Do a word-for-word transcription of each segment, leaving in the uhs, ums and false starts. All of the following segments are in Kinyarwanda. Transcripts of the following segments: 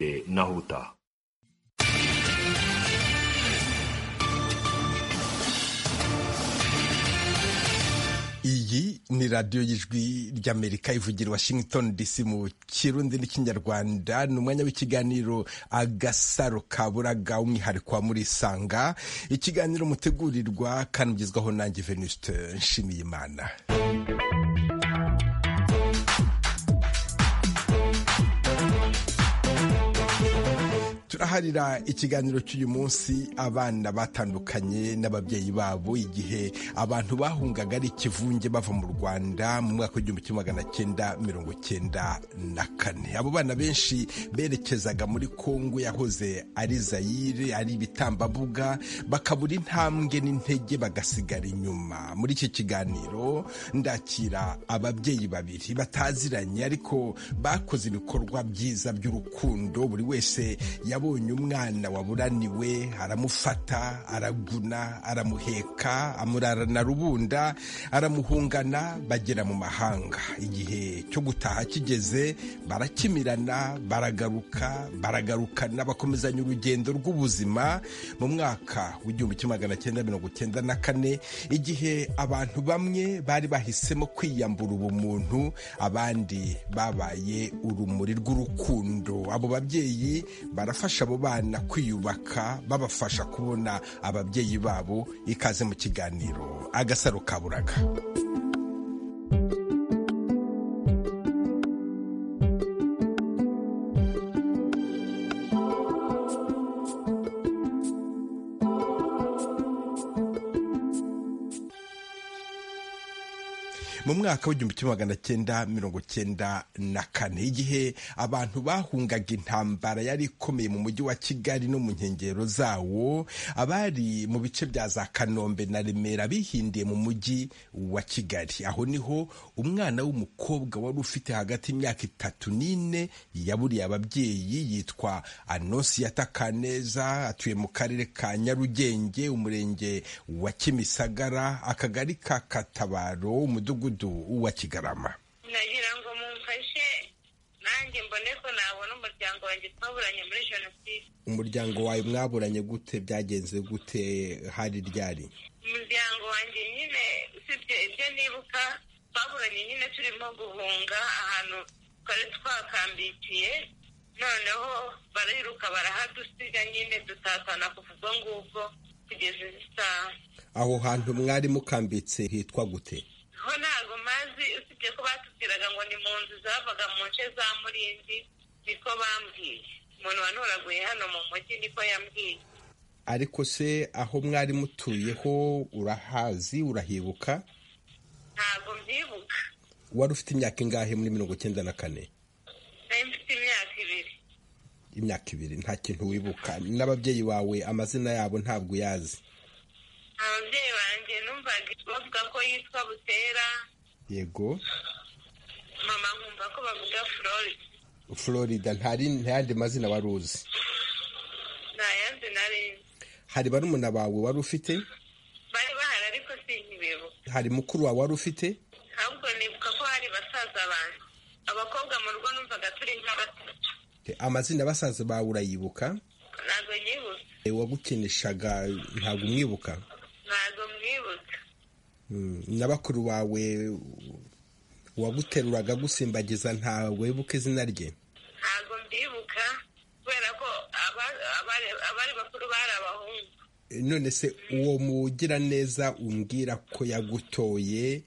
naho utaha. Iyi ni radiyo y'ijwi ry'Amerika ivugira Washington D C mu Kirundi n'Ikinyarwanda. Ni umwanya w'ikiganiro Agasaro Kaburaga, umwihariko wa Murisanga, ikiganiro mutegurirwa kandi ugezwaho nanjye Venuste Nshimiyimana. Turaharira ikiganiro cy'uyu munsi abana batandukanye n'ababyeyi babo igihe abantu bahungaga ari ikivunge bava mu Rwanda mu mwaka w'igihumbi kimwe magana cyenda mirongo cyenda na kane. Abo bana benshi berekezaga muri Kongo yahoze ari Zaire, ari ibitambambuga, bakabura intambwe n'intege bagasigara inyuma. Muri iki kiganiro ndakira ababyeyi babiri bataziranye ariko bakoze ibikorwa byiza by'urukundo. Buri wese yabonye umwana waburaniwe, aramufata, araguna, aramuheka, amurarana rubunda, aramuhungana, bagera mu mahanga. Igihe cyo gutaha kigeze, barakimirana, baragaruka, baragarukana, bakomezanya urugendo rw'ubuzima. Mu mwaka w'igihumbi kimwe magana cyenda mirongo cyenda na kane, igihe abantu bamwe bari bahisemo kwiyambura ubumuntu, abandi babaye urumuri rw'urukundo. Abo babyeyi barafasha abo bana kwiyubaka, babafasha kubona ababyeyi babo. Ikaze mu kiganiro Agasaro Kaburaga. Mu mwaka w'igihumbi kimwe magana cyenda mirongo cyenda na kane, igihe abantu bahungaga intambara yari ikomeye mu mujyi wa Kigali no mu nkengero zawo, abari mu bice bya za Kanombe na Remera bihindiye mu mujyi wa Kigali. Aho niho umwana w'umukobwa wari ufite hagati y'imyaka itatu n'ine yaburiye ababyeyi. Yitwa Anonsiyata Kaneza, atuye mu karere ka Nyarugenge, umurenge wa Kimisagara, akagari ka Katabaro, umudugudu wa Kigarama. Nagira ngo mumfashe nanjye mbone ko nabona umuryango wanjye twaburanye muri jenoside. Umuryango wawe mwaburanye gute? Byagenze gute? Hari ryari? Umuryango wanjye nyine usibye ibyo nibuka, twaburanye nyine turimo guhunga ahantu twari twakambikiye, noneho bariruka barahadusiga, nyine dutatana kuva ubwo ngubwo kugeza isaha. Aho hantu mwari mukambitse hitwa gute? Ho ntago mazi, usibye ko batubwiraga ngo ni mu nzu zavaga mu nce za Murindi, niko bambwiye. Umuntu wanuraguye hano mu mujyi niko yambwiye. Ariko se aho mwari mutuyeho urahazi, urahibuka? Ntago mbyibuka. Wari ufite imyaka ingahe muri mirongo cyenda na kane? Nari mfite imyaka ibiri. Imyaka ibiri, nta kintu wibuka. N'ababyeyi bawe amazina yabo ntabwo yazi? Ababyeyi banjye numvaga bavuga ko yitwa Butera. Yego. Mama nkumva ko bavuga Florida. Florida. Ntari ntayandi mazina wari uzi? Ntayandi nari. Hari barumuna bawe wari ufite? Bari bahari ariko sinkibibuka. Hari mukuru wawe wari ufite? Ahubwo nibuka ko hari basaza banjye. Abakobwa mu rugo numvaga turi nka batatu. Amazina basaza bawe urayibuka? Ntago nyibuka. Wagukinishaga ntago umwibuka? Ntago mwibuka. N'abakuru bawe waguteruraga gusimbagiza ntawe wibuka izina rye? Ntago mbibuka kubera ko abari bakuru bari abahungu. None se uwo mugira neza umbwira ko yagutoye,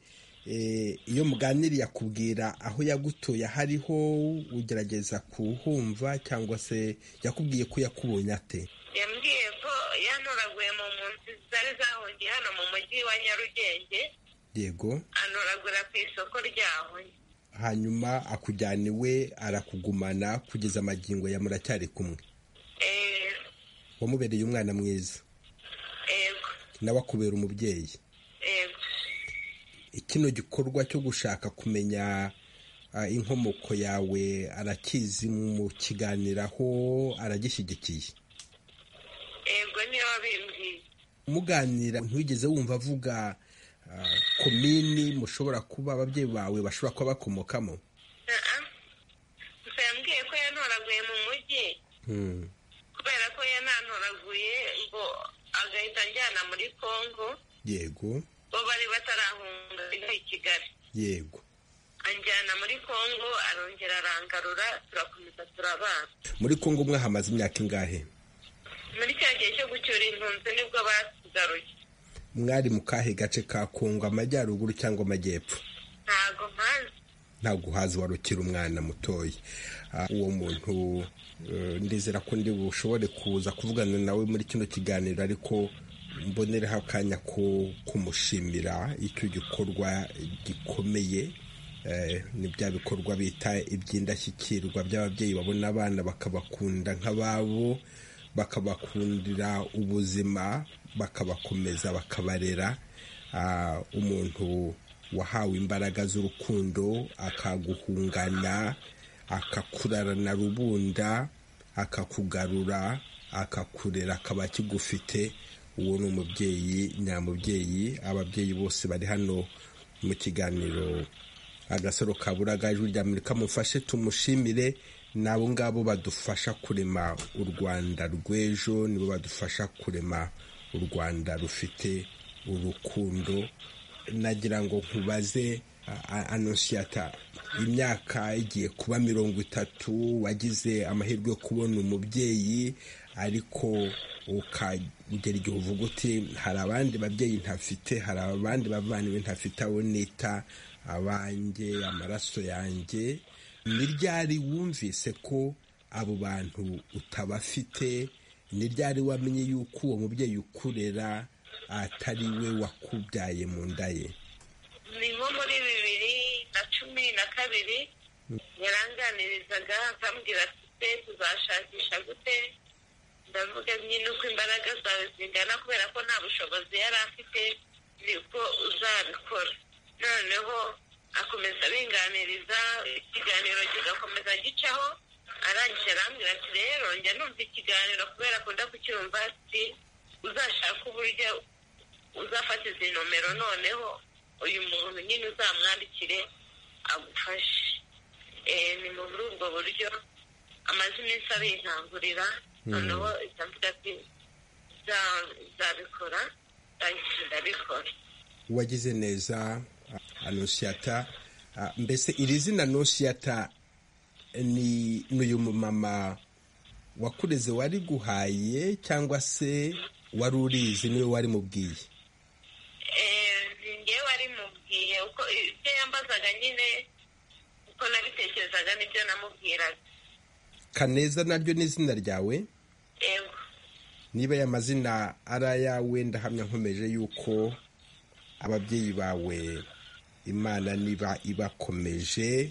iyo muganiriye yakubwira aho yagutoye hariho, ugerageza kuhumva cyangwa se yakubwiye ko yakubonye ate? Yambwiye ko yantoraguye mu munsi zari zahungiye hano mu mujyi wa Nyarugenge. Yego. Antoragura ku isoko ryaho. Hanyuma akujyana iwe, arakugumana kugeza amagingo ya muracyari kumwe? Eh. Wamubereye umwana mwiza? Yego. Nawe akubera umubyeyi? Yego. Ikino gikorwa cyo gushaka kumenya uh, inkomoko yawe arakizi, mu kiganiraho aragishyigikiye? Yego, niyo wabimbwiye. Muganira ntuigeze wumva avuga uh, komini mushobora kuba ababyeyi bawe bashobora kuba bakomokamo? Uh-uh. Gusa yambwiye ko yantoraguye mu mujyi kubera ko yanantoraguye ngo agahita njyana muri Kongo. Yego. Bo bari batarahunga i Kigali. Yego. Anjyana muri Kongo arongera arangarura turakomeza turabana. Muri Kongo mwahamaze imyaka ingahe? Muri cya gihe cyo gucyura impunzi nibwo basigaruye. Mwari mu kahe gace ka Kongo, amajyaruguru cyangwa amajyepfo? Ntago mpazi. Ntago hazi, warukira umwana mutoya. Uwo muntu ndizera ko ndi bushobore kuza kuvugana nawe muri kino kiganiro, ariko mbonereho akanya ko kumushimira icyo gikorwa gikomeye. Ni bya bikorwa bita iby'indashyikirwa by'ababyeyi babona abana bakabakunda nk'ababo, bakabakundira ubuzima, bakabakomeza, bakabarera. Umuntu wahawe imbaraga z'urukundo akaguhungana, akakurarana rubunda, akakugarura, akakurera, akaba kigufite. Uwo ni umubyeyi nyamubyeyi. Ababyeyi bose bari hano mu kiganiro Agasaro Kaburaga, Ijwi ry'Amerika, mufashe tumushimire. Nabo ngabo badufasha kurema u Rwanda rw'ejo, nibo badufasha kurema u Rwanda rufite urukundo. Nagira ngo nkubaze Annonciata, imyaka igiye kuba mirongo itatu, wagize amahirwe yo kubona umubyeyi, ariko ukagera igihe uvuga uti hari abandi babyeyi ntafite, hari abandi bavandimwe ntafite, abo nita abanjye, amaraso yanjye. Ni ryari wumvise ko abo bantu utabafite? Ni ryari wamenye yuko uwo mubyeyi ukurera atari we wakubyaye mu nda ye? Ni nko muri bibiri na cumi na kabiri yaranganirizaga akambwira ati tuzashakisha gute. Ndavuga nyine uko imbaraga zawe zingana, kubera ko nta bushobozi yari afite, nibwo uzabikora. Noneho akomeza binganiriza, ikiganiro kigakomeza gicaho. Arangije arambwira ati rero njya numva ikiganiro kubera ko ndakucyumva, ati uzashaka uburyo uzafata izi nomero, noneho uyu muntu nyine uzamwandikire agufashe. Ni muri ubwo buryo amaze iminsi abinkangurira. Noneho ndavuga ati nzabikora, ndabikora. Wagize neza Annonciata. Mbese iri zina Annonciata ni n'uyu mama wakureze wari guhaye, cyangwa se wari urizi niwe wari mubwiye? Ngewe wari mubwiye, uko ibyo yambazaga nyine uko nabitekerezaga nibyo namubwiraga. Kaneza naryo ni izina ryawe? Yego. Niba aya mazina ari ayawe, ndahamya nkomeje yuko ababyeyi bawe Imana niba ibakomeje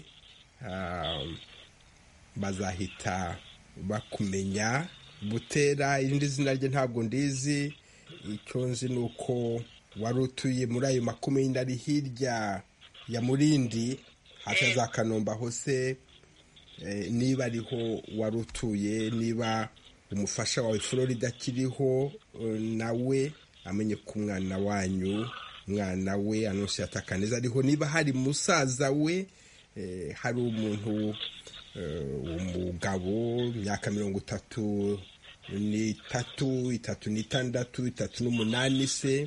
bazahita bakumenya. Butera irindi zina rye ntabwo ndizi, icyo nzi ni uko wari utuye muri ayo makumyabiri ari hirya ya Murindi, hafi za Kanombe hose. Niba ariho wari utuye, niba umufasha wawe Florida akiriho, nawe amenye ko umwana wanyu, umwana we Annonciata Kaneza ariho. Niba hari musaza we, hari umuntu umugabo imyaka mirongo itatu n'itatu, itatu n'itandatu, itatu n'umunani se,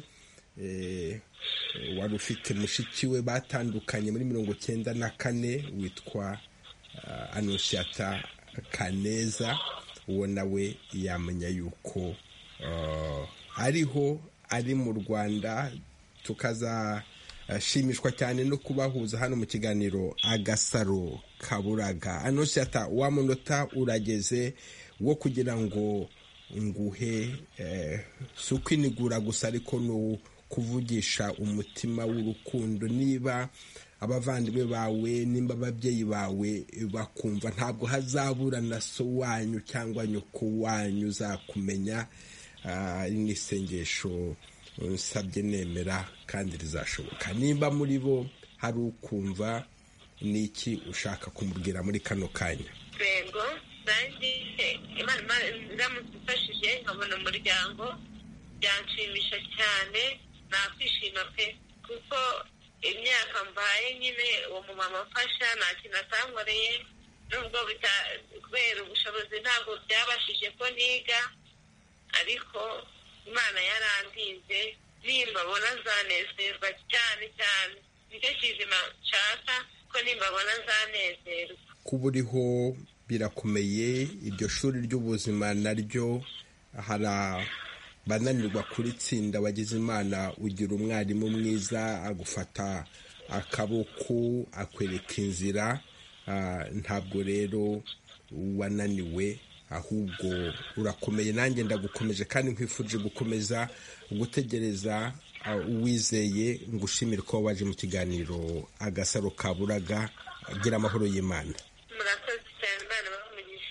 wari ufite mushiki we batandukanye muri mirongo cyenda na kane, witwa Annonciata Kaneza. Uwo nawe yamenya yuko ariho, ari mu Rwanda. Tukazashimishwa cyane no kubahuza hano mu kiganiro Agasaro Kaburaga. Annonciata, wa munota urageze wo kugira ngo nguhe si ukwinigura gusa, ariko no kuvugisha umutima w'urukundo. Niba abavandimwe bawe, nimba ababyeyi bawe bakumva, ntabwo hazabura na so wanyu cyangwa nyoko wanyu uzakumenya. Ni isengesho nsabye nemera kandi rizashoboka. Nimba muri bo hari ukumva, ni iki ushaka kumubwira muri kano kanya? Yego, nanjye Imana iramufashije nkabona umuryango, byanshimisha cyane, nakwishima pe, kuko imyaka mbaye nyine uwo mumama afasha nta kintu atankoreye. nubwo kubera ubushobozi ntabwo byabashije ko niga, ariko Imana yarandinze, nimbabona nzanezerwa cyane cyane, nicyo kizima nshaka ko nimbabona nzanezerwa. Kuba uriho birakomeye, iryo shuri ry'ubuzima naryo hari bananirwa kuritsinda, wagize Imana ugira umwarimu mwiza agufata akaboko akwereka inzira, ntabwo rero wananiwe ahubwo urakomeye. Nanjye ndagukomeje kandi nkwifurije gukomeza gutegereza uwizeye. ngushimire ko waje mu kiganiro Agasaro Kaburaga. Gira amahoro y'Imana. Murakoze cyane, Imana ibahe.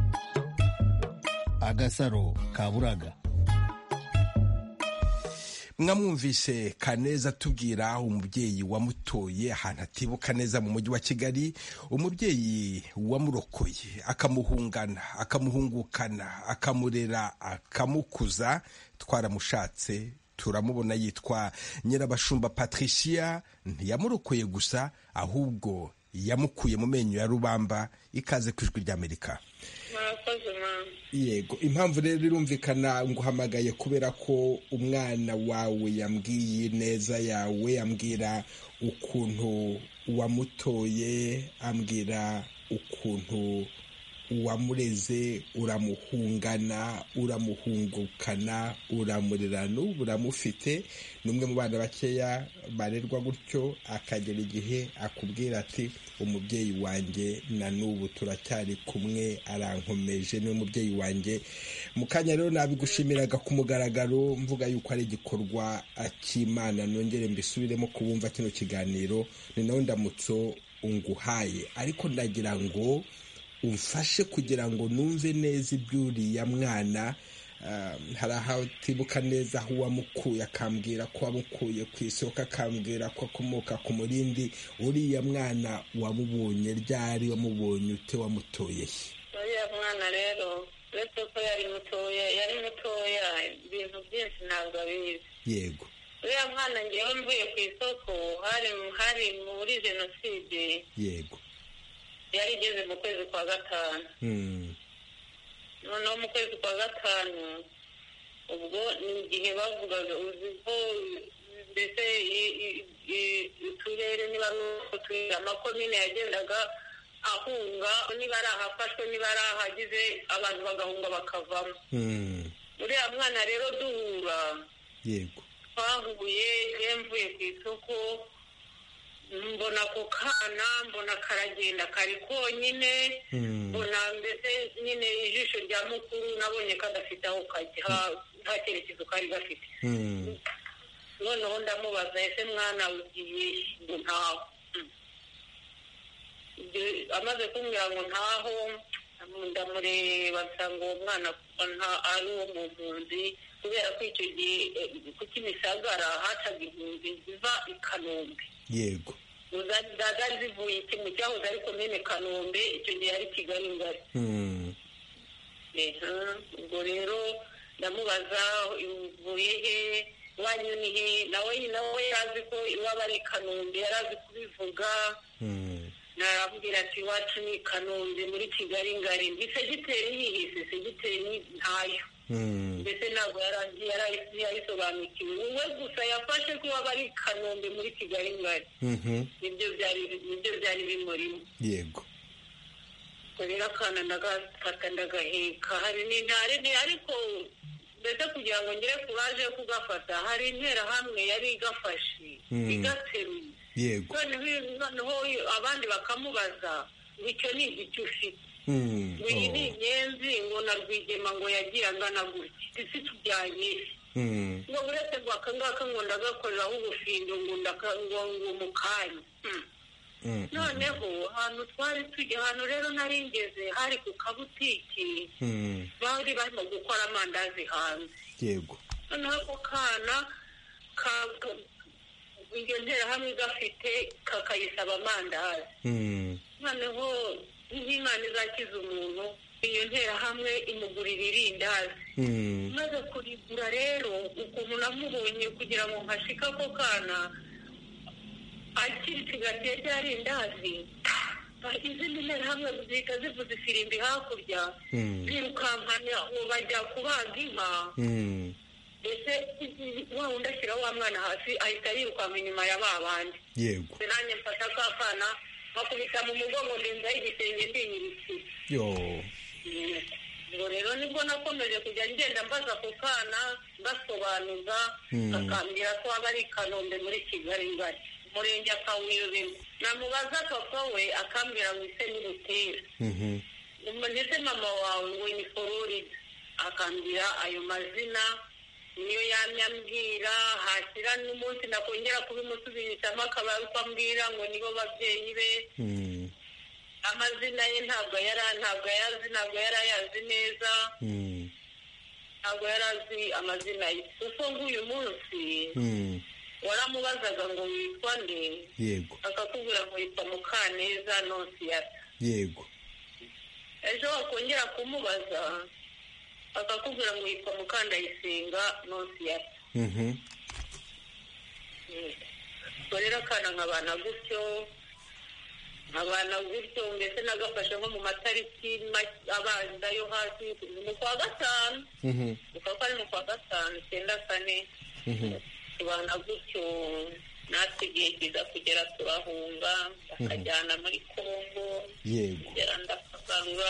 Agasaro Kaburaga. Mwamwumvise Kaneza tubwira umubyeyi wamutoye ahantu atibuka neza mu mujyi wa Kigali, umubyeyi wamurokoye akamuhungana akamuhungukana akamurera akamukuza. Twaramushatse turamubona, yitwa Nyirabashumba Patricia. Ntiyamurokoye gusa ahubwo yamukuye mu menyo ya rubamba. Ikaze ku Ijwi ry'Amerika. Yego, impamvu rero irumvikana, nguhamagaye kubera ko umwana wawe yambwiye neza yawe, ambwira ukuntu wamutoye, ambwira ukuntu wamureze, uramuhungana uramuhungukana uramurera, n'ubu uramufite. ni umwe mu bana bakeya barerwa gutyo, akagera igihe akubwira ati umubyeyi wanjye na n'ubu turacyari kumwe, arankomeje, niwe mubyeyi wanjye. mu kanya rero nabigushimiraga ku mugaragaro, mvuga yuko ari igikorwa cy'Imana. nongere mbisubiremo kubumva kino kiganiro, ni nawe ndamutso unguhaye, ariko ndagira ngo umfashe kugira ngo numve neza iby'uriya mwana. hari aho utibuka neza aho wamukuye, akambwira ko wamukuye ku isoko, akambwira ko akomoka ku Murindi. uriya mwana wamubonye ryari? wamubonye ute? wamutoye he? uriya mwana rero uretse ko yari mutoya yari mutoya ibintu byinshi ntabwo abizi. Yego, uriya mwana ngewe mvuye ku isoko, hari hari muri jenoside. Yego, yari igeze mu kwezi kwa gatanu. noneho mu kwezi kwa gatanu ubwo ni igihe bavugaga uzi ko mbese uturere niba ari amakomine yagendaga ahunga, niba ari ahafashwe niba ari ahagize abantu bagahunga bakavamo. uriya mwana rero duhura, yego, twahuye yemvuye ku isoko, mbona ako kana, mbona karagenda kari konyine, mbona mbese nyine ijisho rya mukuru nabonye kadafite aho kajya, nta cyerekezo kari gafite. noneho ndamubaza, ese mwana ugiye? ngo ntaho. amaze kumbwira ngo ntaho, ndamureba nsanga uwo mwana ari uwo mu mpunzi, kubera ko icyo gihe ku Kimisagara hacaga impunzi ziva i Kanombe. Yego, zari zivuye mu cyahoze ari komine Kanombe, icyo gihe ari Kigali ngari. ubwo rero ndamubaza, uvuye he? wanyu ni he? nawe nawe yarazi ko iwaba ari Kanombe, yarazi kubivuga. narabwira ati iwacu ni Kanombe muri Kigali ngari. ndi segiteri yihise, segiteri ntayo. mbese ntabwo yarayisobanukiwe. we gusa yafashe ko waba ari Kanombe muri Kigali ngari. nibyo byari nibyo byari bimurimo. Yego, rero akana ndagafata ndagaheka. hari n'intare, ariko mbese kugira ngo ngere ku baje kugafata, hari interahamwe yari igafashe igateruye. Yego, noneho abandi bakamubaza ngo icyo ni igiti ufite? ngo iyi ni inyenzi, ngo na Rwigema ngo yagiye angana gutya, isi tujyanye. ngo uretse ngo aka ngaka ngo ndagakoreraho ubufindo ngo ngo mu kanya. noneho ahantu twari tujya, ahantu rero nari ngeze hari ku kabutiki, bari barimo gukora amandazi hanze. Yego, noneho ako kana iyo nterahamwe gafite kakayisaba amandazi. noneho nk'Imana izakiza umuntu, iyo nterahamwe imugurira irindazi. maze kurigura rero, ukuntu namubonye kugira ngo nkashika ako kana akiricigatiye rya rindazi, izindi nterahamwe zihita zivuza ifirimbi hakurya zirukankanya uwo bajya kubaga inka mbese wa wundi ashyira wa mwana hasi ahita yirukanka inyuma ya ba bandi yego nanjye mfata ka kana bakubita mu mugongo ndinzaho igitenge ndinyirikira yo ubwo rero nibwo nakomeje kujya ngenda mbaza ku kana ngasobanuza akambwira ko aba ari i Kanombe muri Kigali ngari umurenge akawuyobera namubaza papa we akambwira ngo ise ni Butera ndetse mama wawe ngo ni Florida akambwira ayo mazina niyo yamyambwira hashyira n'umunsi nakongera kubimusubirishamo akaba ambwira ngo nibo babyeyi be amazina ye ntabwo yari ntabwo yazi ntabwo yari ayazi neza ntabwo yari azi amazina ye kuko ng'uyu munsi waramubazaga ngo witwa nde yego akakubwira ngo yitwa Mukaneza Nonsiyata yego ejo wakongera kumubaza akakubwira ngo yitwa Mukandayisenga Nonsiyata ubwo rero akana nkabana gutyo nkabana gutyo mbese nagafashe nko mu matariki abanza yo hasi mu kwa gatanu ukaba ari mu kwa gatanu icyenda kane tubana gutyo natwe igihe kiza kugera turahunga bakajyana muri Kongo kugera ndakagarura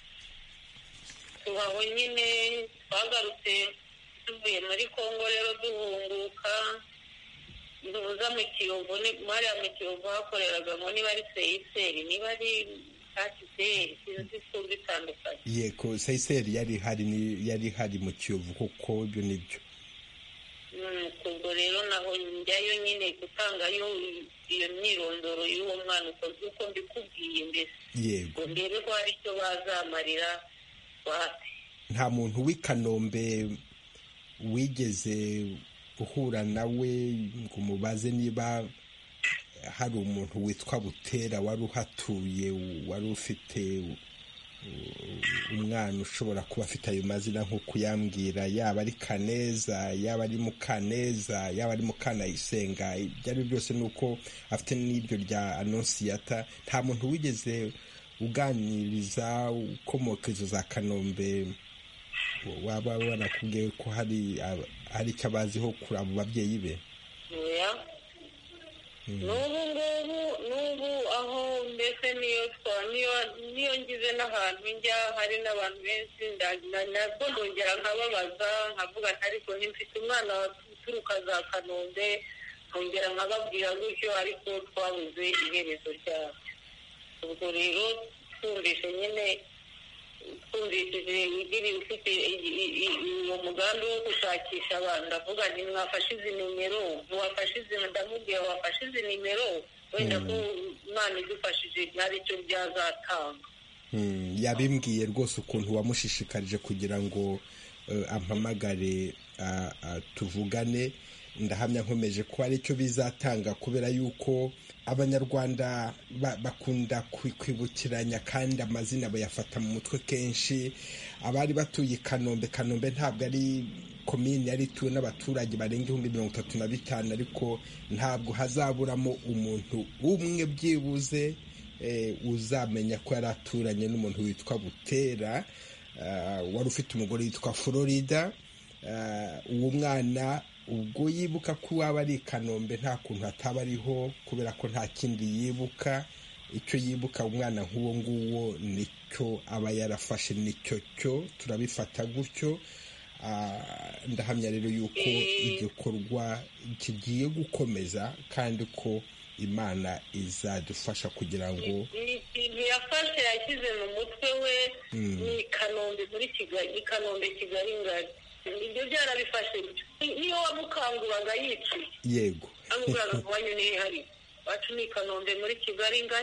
tubaho nyine twagarutse tuvuye muri Kongo rero duhunguka duhuza mu Kiyovu hariya mu Kiyovu hakoreraga ngo niba ari Seyiseri niba ari Kasiteri sinzi ko bitandukanye yego Seyiseri yari hari yari hari mu Kiyovu kuko ibyo nibyo ubwo rero naho njyayo nyine gutangayo iyo myirondoro y'uwo mwana uko mbikubwiye mbese yego ndebe ko hari icyo bazamarira bati nta muntu w'i Kanombe wigeze uhura nawe ngo umubaze niba hari umuntu witwa Butera wari uhatuye wari ufite umwana ushobora kuba afite ayo mazina nk'uko yambwira yaba ari Kaneza yaba ari Mukaneza yaba ari Mukanayisenga ibyo ari byose ni uko afite n'iryo rya Anonsiyata nta muntu wigeze uganiriza ukomoka izo za Kanombe waba wanakubwiye ko hari hari icyo abaziho kuri abo babyeyi be n'ubu ngubu n'ubu aho mbese niyo niyo ngize n'ahantu njya hari n'abantu benshi nabwo ndongera nkababaza nkavuga ariko ntimfite umwana uturuka za Kanombe nkongera nkababwira gutyo ariko twabuze iherezo ryabo ubwo rero twumvise nyine twumvishije igiri ufite uwo mugambi wo gushakisha abantu ndavuga nti mwafashe izi nimero mwafashe izi ndamubwira wafashe izi nimero wenda ko Imana idufashije hari icyo byazatanga yabimbwiye rwose ukuntu wamushishikarije kugira ngo ampamagare tuvugane ndahamya nkomeje ko ari cyo bizatanga kubera yuko abanyarwanda bakunda kwibukiranya kandi amazina bayafata mu mutwe kenshi abari batuye i Kanombe Kanombe ntabwo ari komini yari ituwe n'abaturage barenga ibihumbi mirongo itatu na bitanu ariko ntabwo hazaburamo umuntu umwe byibuze uzamenya ko yari aturanye n'umuntu witwa Butera wari ufite umugore witwa Florida uwo mwana ubwo yibuka ko waba ari i Kanombe nta kuntu hataba ariho kubera ko nta kindi yibuka icyo yibuka umwana nk'uwo nguwo nicyo aba yarafashe nicyo cyo turabifata gutyo ndahamya rero yuko igikorwa kigiye gukomeza kandi ko Imana izadufasha kugira ngo ikintu yafashe yashyize mu mutwe we ni Kanombe muri Kigali i Kanombe Kigali ngari ibyo byarabifashe niyo wamukanguraga yiciye yego amubwiraga ngo wanyu ni hari wacu ni Kanombe muri Kigali ngari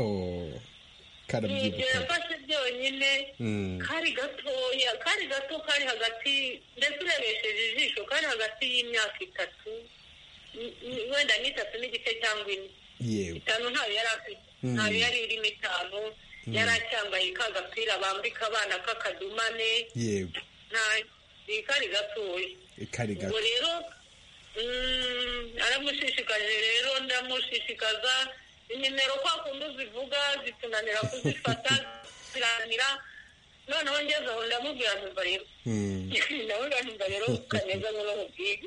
ibyo yafashe byonyine kari gatoya kari gato kari hagati ndetse urebesheje ijisho kari hagati y'imyaka itatu wenda n'itatu n'igice cyangwa ine itanu ntayo yari afite ntayo yari irimo itanu yari acyambaye ka gapira bambika abana k'akadumane yego kari gatoya kari gato ubwo rero aramushishikaje rero ndamushishikaza nimero kwa kundi uzivuga zitunanira kuzifata ziranira noneho ngeze aho ndamubwira ntumva rero ndamubwira ntumva rero kaneza nk'uno bwiga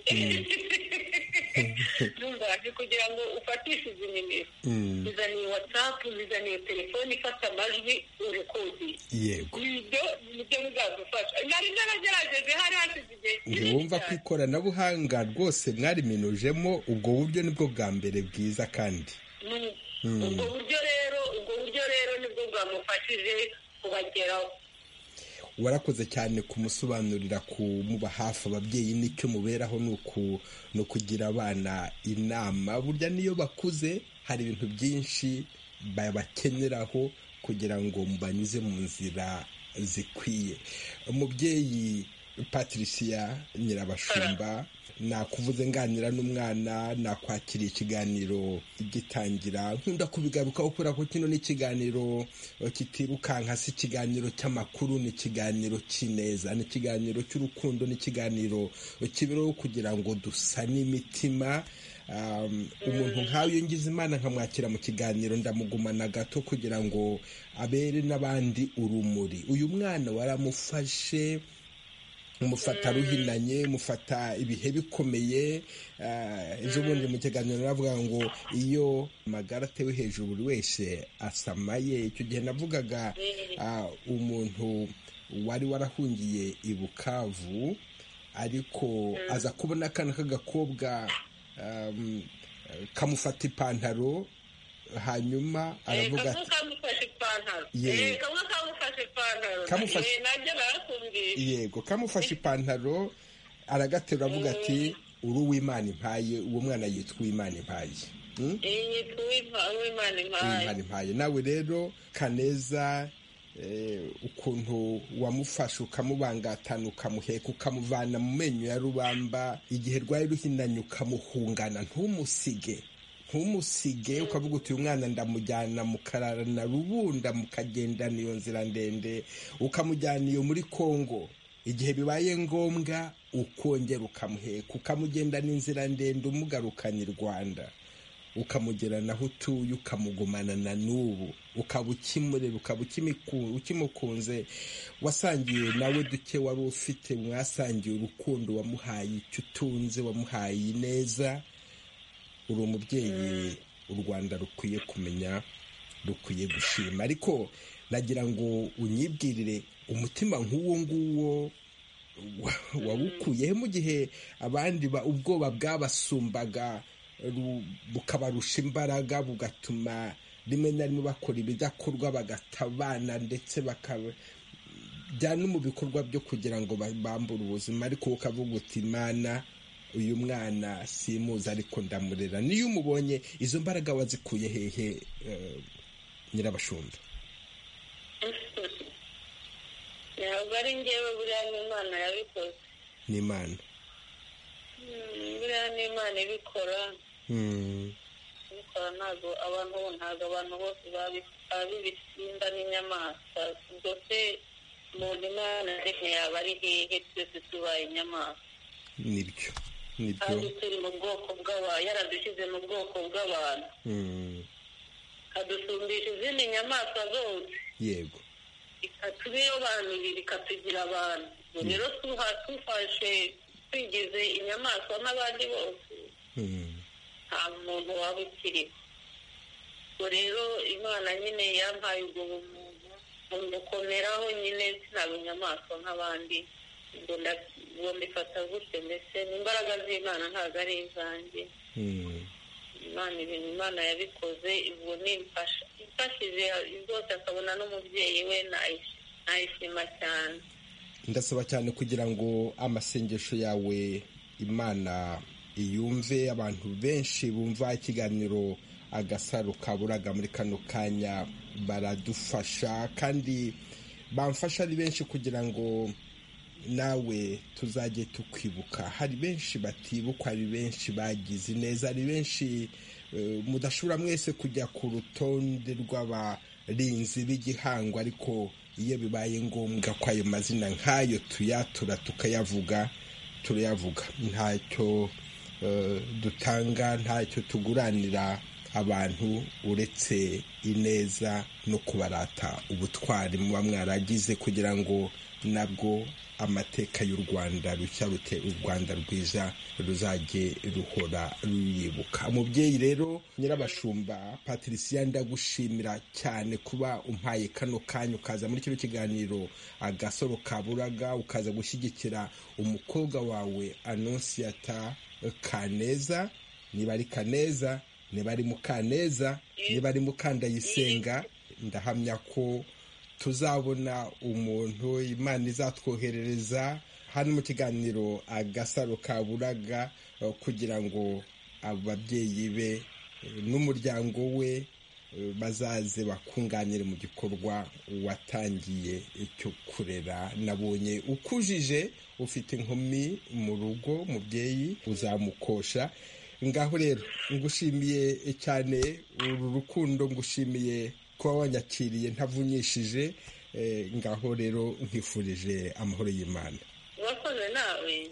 numva ati kugira ngo ufatishe izi nimero zizaniye watsapu zizaniye telefoni ifata amajwi urekodi yego ibyo nibyo bizadufasha nari naragerageje hari hasize igihe kinini wumva ko ikoranabuhanga rwose mwariminujemo ubwo buryo nibwo bwa mbere bwiza kandi ubwo buryo rero ubwo buryo rero nibwo bwamufashije kubageraho. warakoze cyane kumusobanurira kumuba hafi ababyeyi nicyo muberaho ni ukugira abana inama burya niyo bakuze hari ibintu byinshi babakeneraho kugira ngo mbanyuze mu nzira zikwiye. Umubyeyi Patricia Nyirabashumba nakuvuze nganira n'umwana nakwakiriye ikiganiro gitangira nkunda kubigarukaho kubera ko kino ni ikiganiro kitirukanka si ikiganiro cy'amakuru ni ikiganiro cy'ineza ni ikiganiro cy'urukundo ni ikiganiro kibereho kugira ngo dusane imitima. Umuntu nkawe iyo ngize Imana nkamwakira mu kiganiro ndamugumana gato kugira ngo abere n'abandi urumuri. Uyu mwana waramufashe umufata ruhinanye mufata ibihe bikomeye. Ejo bundi mu kiganiro navuga ngo iyo amagara atewe hejuru buri wese asamaye. Icyo gihe navugaga umuntu wari warahungiye i Bukavu ariko aza kubona akana k'agakobwa kamufata ipantaro hanyuma aravuga ati yego kamufashe ipantaro aragaterura avuga ati uri uw'Imana impaye. Uwo mwana yitwa Uwimana impaye. Uwimana impaye. Nawe rero Kaneza ukuntu wamufashe ukamubangatana ukamuheka ukamuvana mu menyo ya rubamba igihe rwari ruhinanye ukamuhungana ntumusige ntumusige ukavuga uti uyu mwana ndamujyana mukararana rubunda mukagendana iyo nzira ndende ukamujyana iyo muri Kongo igihe bibaye ngombwa ukongera ukamuheka ukamugendana inzira ndende umugarukana i Rwanda ukamugerana aho utuye ukamugumana na n'ubu ukaba ukimureba ukaba ukimukunze. Wasangiye nawe duke wari ufite mwasangiye urukundo wamuhaye icyo utunze wamuhaye neza. Uri umubyeyi u Rwanda rukwiye kumenya rukwiye gushima. Ariko nagira ngo unyibwirire umutima nk'uwo nguwo wawukuyehe mu gihe abandi ubwoba bwabasumbaga bukabarusha imbaraga bugatuma rimwe na rimwe bakora ibidakorwa bagatabana ndetse bakajya no mu bikorwa byo kugira ngo bambure ubuzima. Ariko ukavuga uti Imana uyu mwana simuzi ariko ndamurera. Niyo umubonye izo mbaraga wazikuye hehe Nyirabashumba? ntabwo ari njyewe buriya n'Imana yabikoze. Ni Imana buriya n'Imana ibikora ibikora. ntabwo abantu ntabwo abantu bose babibisinda n'inyamaswa. rwose umuntu Imana rimwe yaba ari hehe twese tubaye inyamaswa? nibyo nibyo kandi turi mu bwoko bw'abantu yaradushyize mu bwoko bw'abantu adusumbisha izindi nyamaswa zose. yego ikatubirobanurira ikatugira abantu. rero tufashe twigize inyamaswa n'abandi bose nta muntu waba ukiriho. ubwo rero Imana nyine yampaye ubwo bumuntu bumukomeraho nyine sinaba inyamaswa nk'abandi. ubwo mbifata gutyo mbese n'imbaraga z'Imana ntabwo ari izanjye. Imana ibintu Imana yabikoze ubwo nimfasha imfashije rwose akabona n'umubyeyi we nayishima cyane. Ndasaba cyane kugira ngo amasengesho yawe Imana iyumve. Abantu benshi bumva ikiganiro Agasaro Kaburaga muri kano kanya baradufasha kandi bamfasha ari benshi kugira ngo nawe tuzajye tukwibuka. Hari benshi batibukwa, hari benshi bagize neza, hari benshi mudashobora mwese kujya ku rutonde rw'abarinzi b'igihango, ariko iyo bibaye ngombwa ko ayo mazina nk'ayo tuyatura tukayavuga turayavuga. Ntacyo dutanga ntacyo tuguranira abantu uretse ineza no kubarata ubutwari muba mwaragize kugira ngo nabwo amateka y'u Rwanda rushya rute u Rwanda rwiza ruzajye ruhora ruyibuka. Umubyeyi rero Nyirabashumba Patricia, ndagushimira cyane kuba umpaye kano kanya ukaza muri kino kiganiro Agasaro Kaburaga, ukaza gushyigikira umukobwa wawe Anonsiyata Kaneza, niba ari Kaneza, niba ari Mukaneza, niba ari Mukandayisenga. Ndahamya ko tuzabona umuntu Imana izatwoherereza hano mu kiganiro Agasaro Kaburaga kugira ngo ababyeyi be n'umuryango we bazaze bakunganire mu gikorwa watangiye cyo kurera. Nabonye ukujije, ufite inkumi mu rugo, mubyeyi uzamukosha. Ngaho rero ngushimiye cyane uru rukundo, ngushimiye kuba wanyakiriye ntavunyishije. Ngaho rero nkifurije amahoro y'Imana. Wakoze nawe.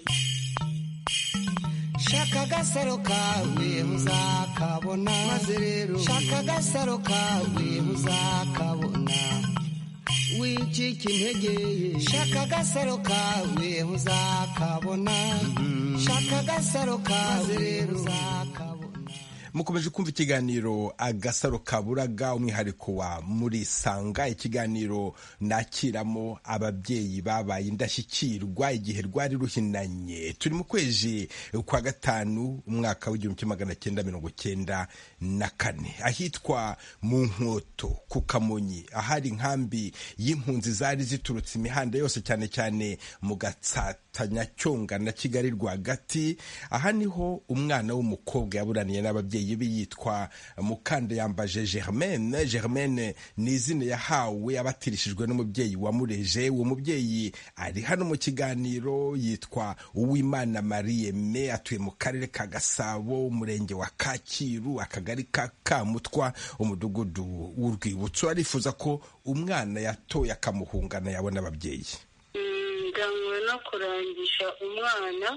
Shaka agasaro kawe muzakabona, maze rero shaka agasaro kawe muzakabona, wicika intege. Shaka agasaro kawe muzakabona, shaka agasaro kawe rero muzakabona. Mukomeje kumva ikiganiro Agasaro Kaburaga, umwihariko wa Murisanga, ikiganiro nakiramo ababyeyi babaye indashyikirwa igihe rwari ruhinanye. Turi mu kwezi kwa gatanu umwaka w'igihumbi kimwe magana cyenda mirongo cyenda na kane, ahitwa mu Nkoto ku Kamonyi, ahari inkambi y'impunzi zari ziturutse imihanda yose, cyane cyane mu Gatsata, Nyacyonga na Kigali rwagati. Aha niho umwana w'umukobwa yaburaniye n'ababyeyi be yitwa Mukandayambaje Germaine. Germaine ni izina yahawe abatirishijwe n'umubyeyi wamureje. Uwo mubyeyi ari hano mu kiganiro, yitwa Uwimana Marie Me, atuye mu karere ka Gasabo, umurenge wa Kacyiru, akagari ka Kamutwa, umudugudu w'Urwibutso. Arifuza ko umwana yatoye akamuhungana yabona ababyeyi. Ndangwe no kurangisha umwana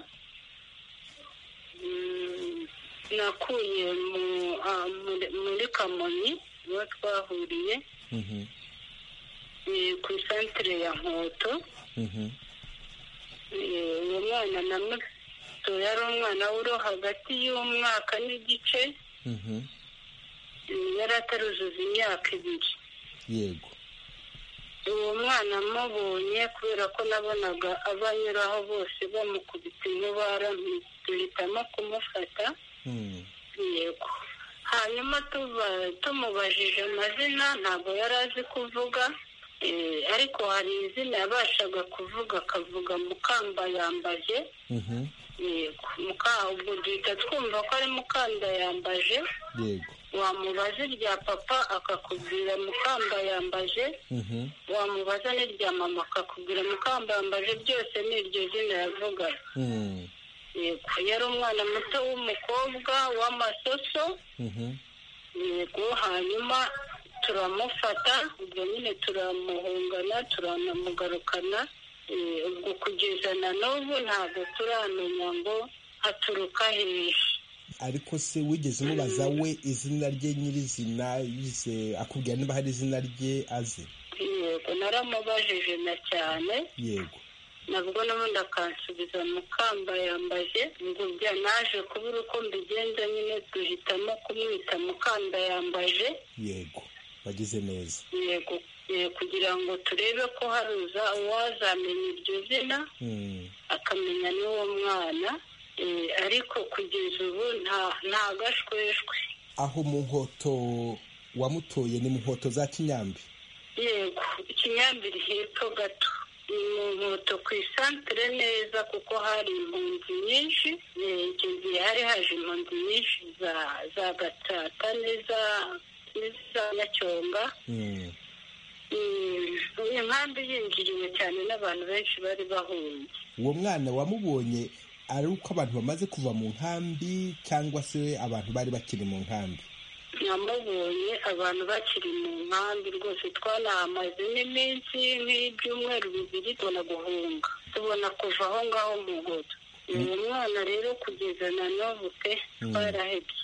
nakuye muri Kamonyi, niho twahuriye ku isantere ya Nkoto. Uwo mwana namuto yari umwana uro hagati y'umwaka n'igice, yari ataruzuza imyaka ibiri. Yego. Uwo mwana mubonye kubera ko nabonaga abanyuraho bose bamukubita inkuba, duhitamo kumufata. Yego. Hanyuma tumubajije amazina ntabwo yari azi kuvuga, ariko hari izina yabashaga kuvuga, akavuga Mukambayambaje. Yego. Ubwo duhita twumva ko ari Mukandayambaje. Yego. Wamubaza irya papa akakubwira Mukambayambaje, wamubaza n'irya mama akakubwira Mukambayambaje, byose ni iryo zina yavugaga. Yego. Yari umwana muto w'umukobwa w'amasoso. Yego. Hanyuma turamufata, ubwo nyine turamuhungana, turanamugarukana. Ubwo kugeza na n'ubu ntabwo turamenya ngo aturuka hehe. Ariko se wigeze umubaza we izina rye nyirizina, yize akubwira niba hari izina rye azi? Yego, naramubajije na cyane. Yego. Nabwo n'ubundi akansubiza Mukambayambaje. Ngo bya naje kubura uko mbigenza, nyine duhitamo kumwita Mukandayambaje. Yego, wagize neza. Yego. Kugira ngo turebe ko haruza uwazamenya iryo zina akamenya n'uwo mwana. Ariko kugeza ubu nta gashweshwe. Aho mu Nkoto wamutoye ni mu Nkoto za Kinyambi? Yego, Kinyambi iri hepfo gato. Ni mu Nkoto ku isantere neza, kuko hari impunzi nyinshi. Icyo gihe hari haje impunzi nyinshi za Gatsata n'iza Nyacyonga. Inkambi yinjiriwe cyane n'abantu benshi bari bahunze. Uwo mwana wamubonye ari uko abantu bamaze kuva mu nkambi cyangwa se abantu bari bakiri mu nkambi? Namubonye abantu bakiri mu nkambi rwose. Twanahamaze n'iminsi nk'ibyumweru bibiri tubona guhunga, tubona kuva aho ngaho mu Nkoto. Uwo mwana rero kugeza na n'ubu pe twarahebye.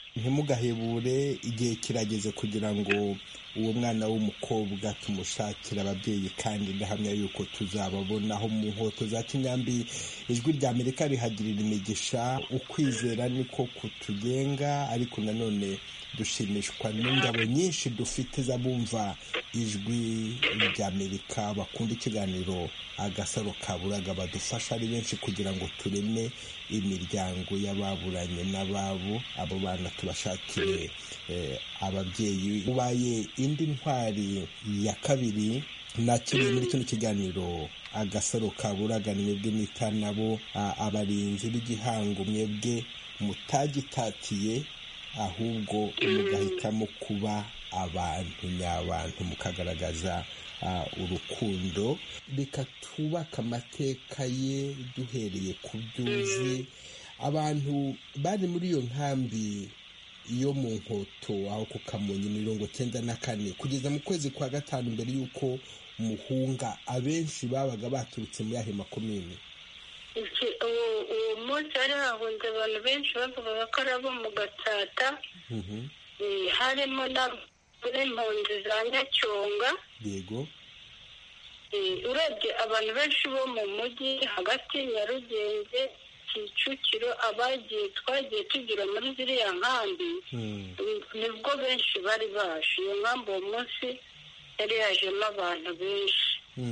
ntimugahebure, igihe kirageze kugira ngo uwo mwana w'umukobwa tumushakira ababyeyi, kandi ndahamya yuko tuzababonaho mu nkoto za Kinyambi. Ijwi rya Amerika rihagirira imigisha, ukwizera niko kutugenga, ariko nanone dushimishwa n'ingabo nyinshi dufite z'abumva ijwi rya Amerika bakunda ikiganiro Agasaro Kaburaga, badufasha ari benshi kugira ngo tureme imiryango y'ababuranye n'ababo, abo bana tubashakire eh, ababyeyi. Ubaye indi ntwari ya kabiri nakiriye muri kino kiganiro Agasaro Kaburaga, mwebwe mwita nabo abarinzi b'igihango, mwebwe mutagitatiye ahubwo mugahitamo kuba abantu nyabantu, mukagaragaza uh, urukundo. Reka twubaka amateka ye duhereye ku byuzi. Abantu bari muri iyo nkambi yo mu Nkoto aho ku Kamonyi mirongo cyenda na kane kugeza mu kwezi kwa gatanu mbere y'uko muhunga, abenshi babaga baturutse muri ahe makomine. uwo munsi hari hahunze abantu benshi bavugaga ko ari abo mu Gatsata, harimo n'impunzi za Nyacyonga. Yego. Urebye abantu benshi bo mu mujyi hagati, Nyarugenge, Kicukiro, abagiye twagiye tugira muri ziriya nkambi, nibwo benshi bari baje. Iyo nkambi uwo munsi yari yajemo abantu benshi.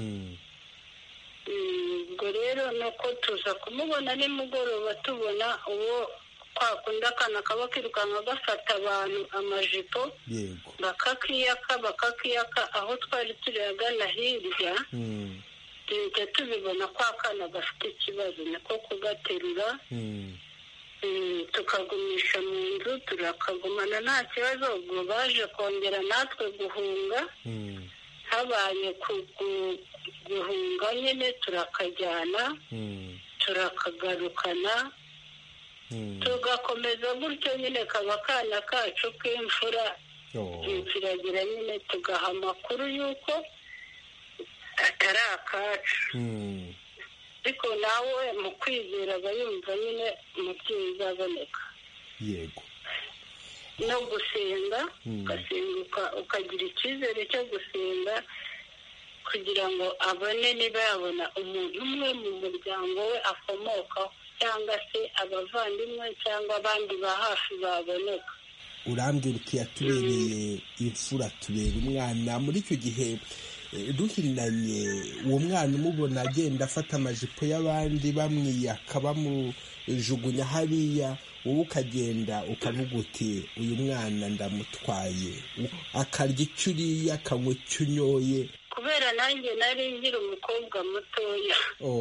Ubwo rero nuko tuza kumubona nimugoroba, tubona uwo kwakunda akana kaba kirukanka gafata abantu amajipo, bakakiyaka bakakiyaka aho twari turi agana hirya. duhita tubibona ko akana gafite ikibazo, niko kugaterura tukagumisha mu nzu, turakagumana nta kibazo. ubwo baje kongera natwe guhunga, habaye guhunga nyine turakajyana, turakagarukana, tugakomeza gutyo nyine. kaba akana kacu k'imfura, kiragira nyine tugaha amakuru y'uko atari akacu. ariko nawe mu kwizera aba yumva nyine umubyeyi uzaboneka. Yego. no gusenga, ugasenga ukagira icyizere cyo gusenga kugira ngo abone niba yabona umuntu umwe mu muryango we akomokaho, cyangwa se abavandimwe cyangwa abandi ba hafi baboneka. urambwira uti yatubereye imfura, tubera umwana. muri icyo gihe duhirinanye, uwo mwana umubona agenda afata amajipo y'abandi bamwiyaka bamujugunya hariya, wowe ukagenda ukavuga uti uyu mwana ndamutwaye, akarya icyo uriye akanywa icyo unyoye. kubera nanjye nari nkiri umukobwa mutoya,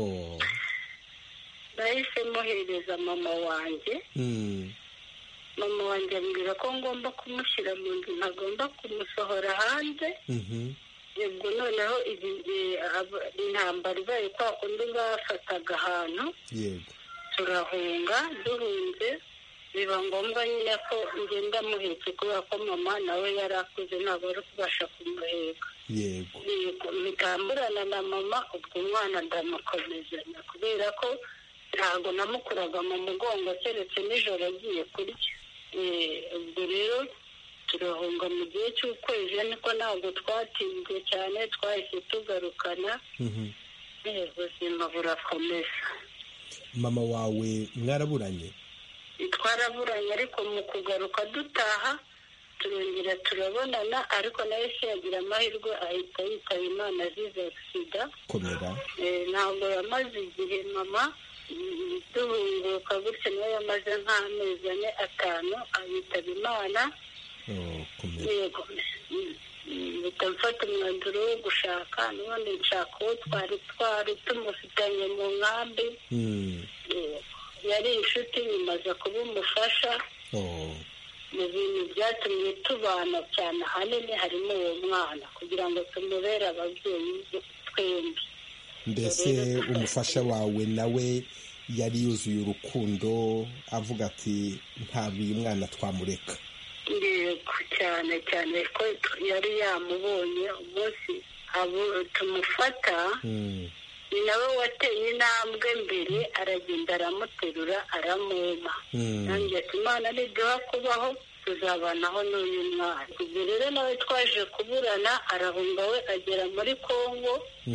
nahise muhereza mama wanjye. mama wanjye ambwira ko ngomba kumushyira mu nzu, ntagomba kumusohora hanze. ubwo noneho intambara ibaye kwa kundi bafataga ahantu, turahunga. duhunze biba ngombwa nyine ko ngenda muhetse, kubera ko mama nawe yari akuze ntabwo ari kubasha kumuheka. yego mitamburana na mama, ubwo umwana ndamukomezanya kubera ko ntabwo namukuraga mu mugongo keretse nijoro agiye kurya. ubwo rero turahunga mu gihe cy'ukwezi, niko ntabwo twatinze cyane, twahise tugarukana. ubuzima burakomeza. mama wawe mwaraburanye? twaraburanye, ariko mu kugaruka dutaha turongera turabonana, ariko nawe se yagira amahirwe ahita yitaba Imana azize sida. komera. ntabwo yamaze igihe mama duhunguka gutya, nawe yamaze nk'amezi ane atanu ayitaba Imana. yego. mpita mfata umwanzuro wo gushaka, n'ubundi nshaka uwo twari twari tumufitanye mu nkambi. yari inshuti, nyumaze kuba umufasha. mu bintu byatumye tubana cyane ahanini harimo uwo mwana, kugira ngo tumubere ababyeyi twembi. mbese umufasha wawe nawe yari yuzuye urukundo, avuga ati ntabwo uyu mwana twamureka? yego cyane cyane ko yari yamubonye umunsi tumufata. ni nawe wateye intambwe mbere aragenda aramuterura aramwema nanjye ati imana niduha kubaho tuzabanaho n'uyu mwana ubwo rero nawe twaje kuburana arahunga we agera muri Kongo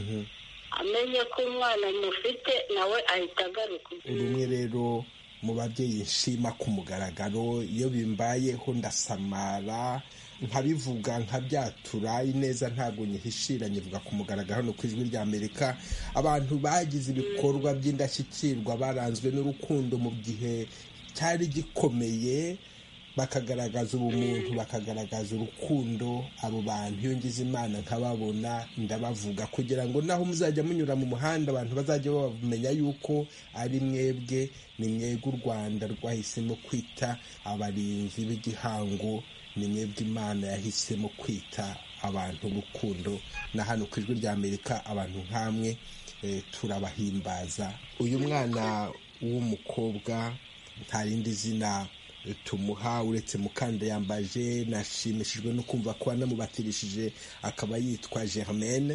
amenye ko umwana mufite nawe ahita agaruka. uri umwe rero mu babyeyi nshima ku mugaragaro iyo bimbayeho ndasamara nkabivuga nkabyatura ineza ntabwo nyihishira nyivuga ku mugaragaro no ku ijwi rya Amerika abantu bagize ibikorwa by'indashyikirwa baranzwe n'urukundo mu gihe cyari gikomeye bakagaragaza ubumuntu bakagaragaza urukundo abo bantu iyo ngize imana nkababona ndabavuga kugira ngo naho muzajya munyura mu muhanda abantu bazajya bamenya yuko ari mwebwe ni mwebwe u Rwanda rwahisemo kwita abarinzi b'igihango ni mwebwe imana yahisemo kwita abantu urukundo na hano ku ijwi rya Amerika abantu nkamwe e, turabahimbaza. Uyu mwana w'umukobwa nta rindi zina tumuha uretse Mukandayambaje nashimishijwe no kumva ko anamubatirishije akaba yitwa Germaine.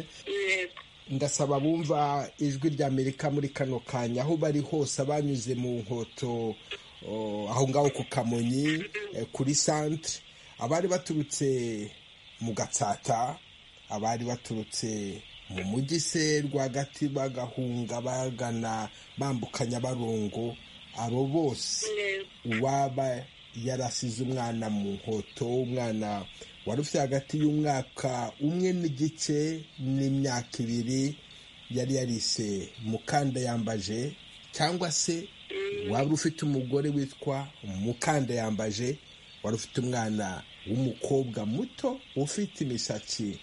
Ndasaba bumva ijwi rya Amerika muri kano kanya aho bari hose abanyuze mu nkoto aho ngaho ku Kamonyi kuri centre abari baturutse mu Gatsata abari baturutse mu mujyi se rwagati bagahunga bagana bambukanya barongo abo bose uwaba yarasize umwana mu nkoto umwana wari ufite hagati y'umwaka umwe n'igice n'imyaka ibiri yari yarise Mukandayambaje cyangwa se waba ufite umugore witwa Mukandayambaje wari ufite umwana w'umukobwa muto ufite imisatsi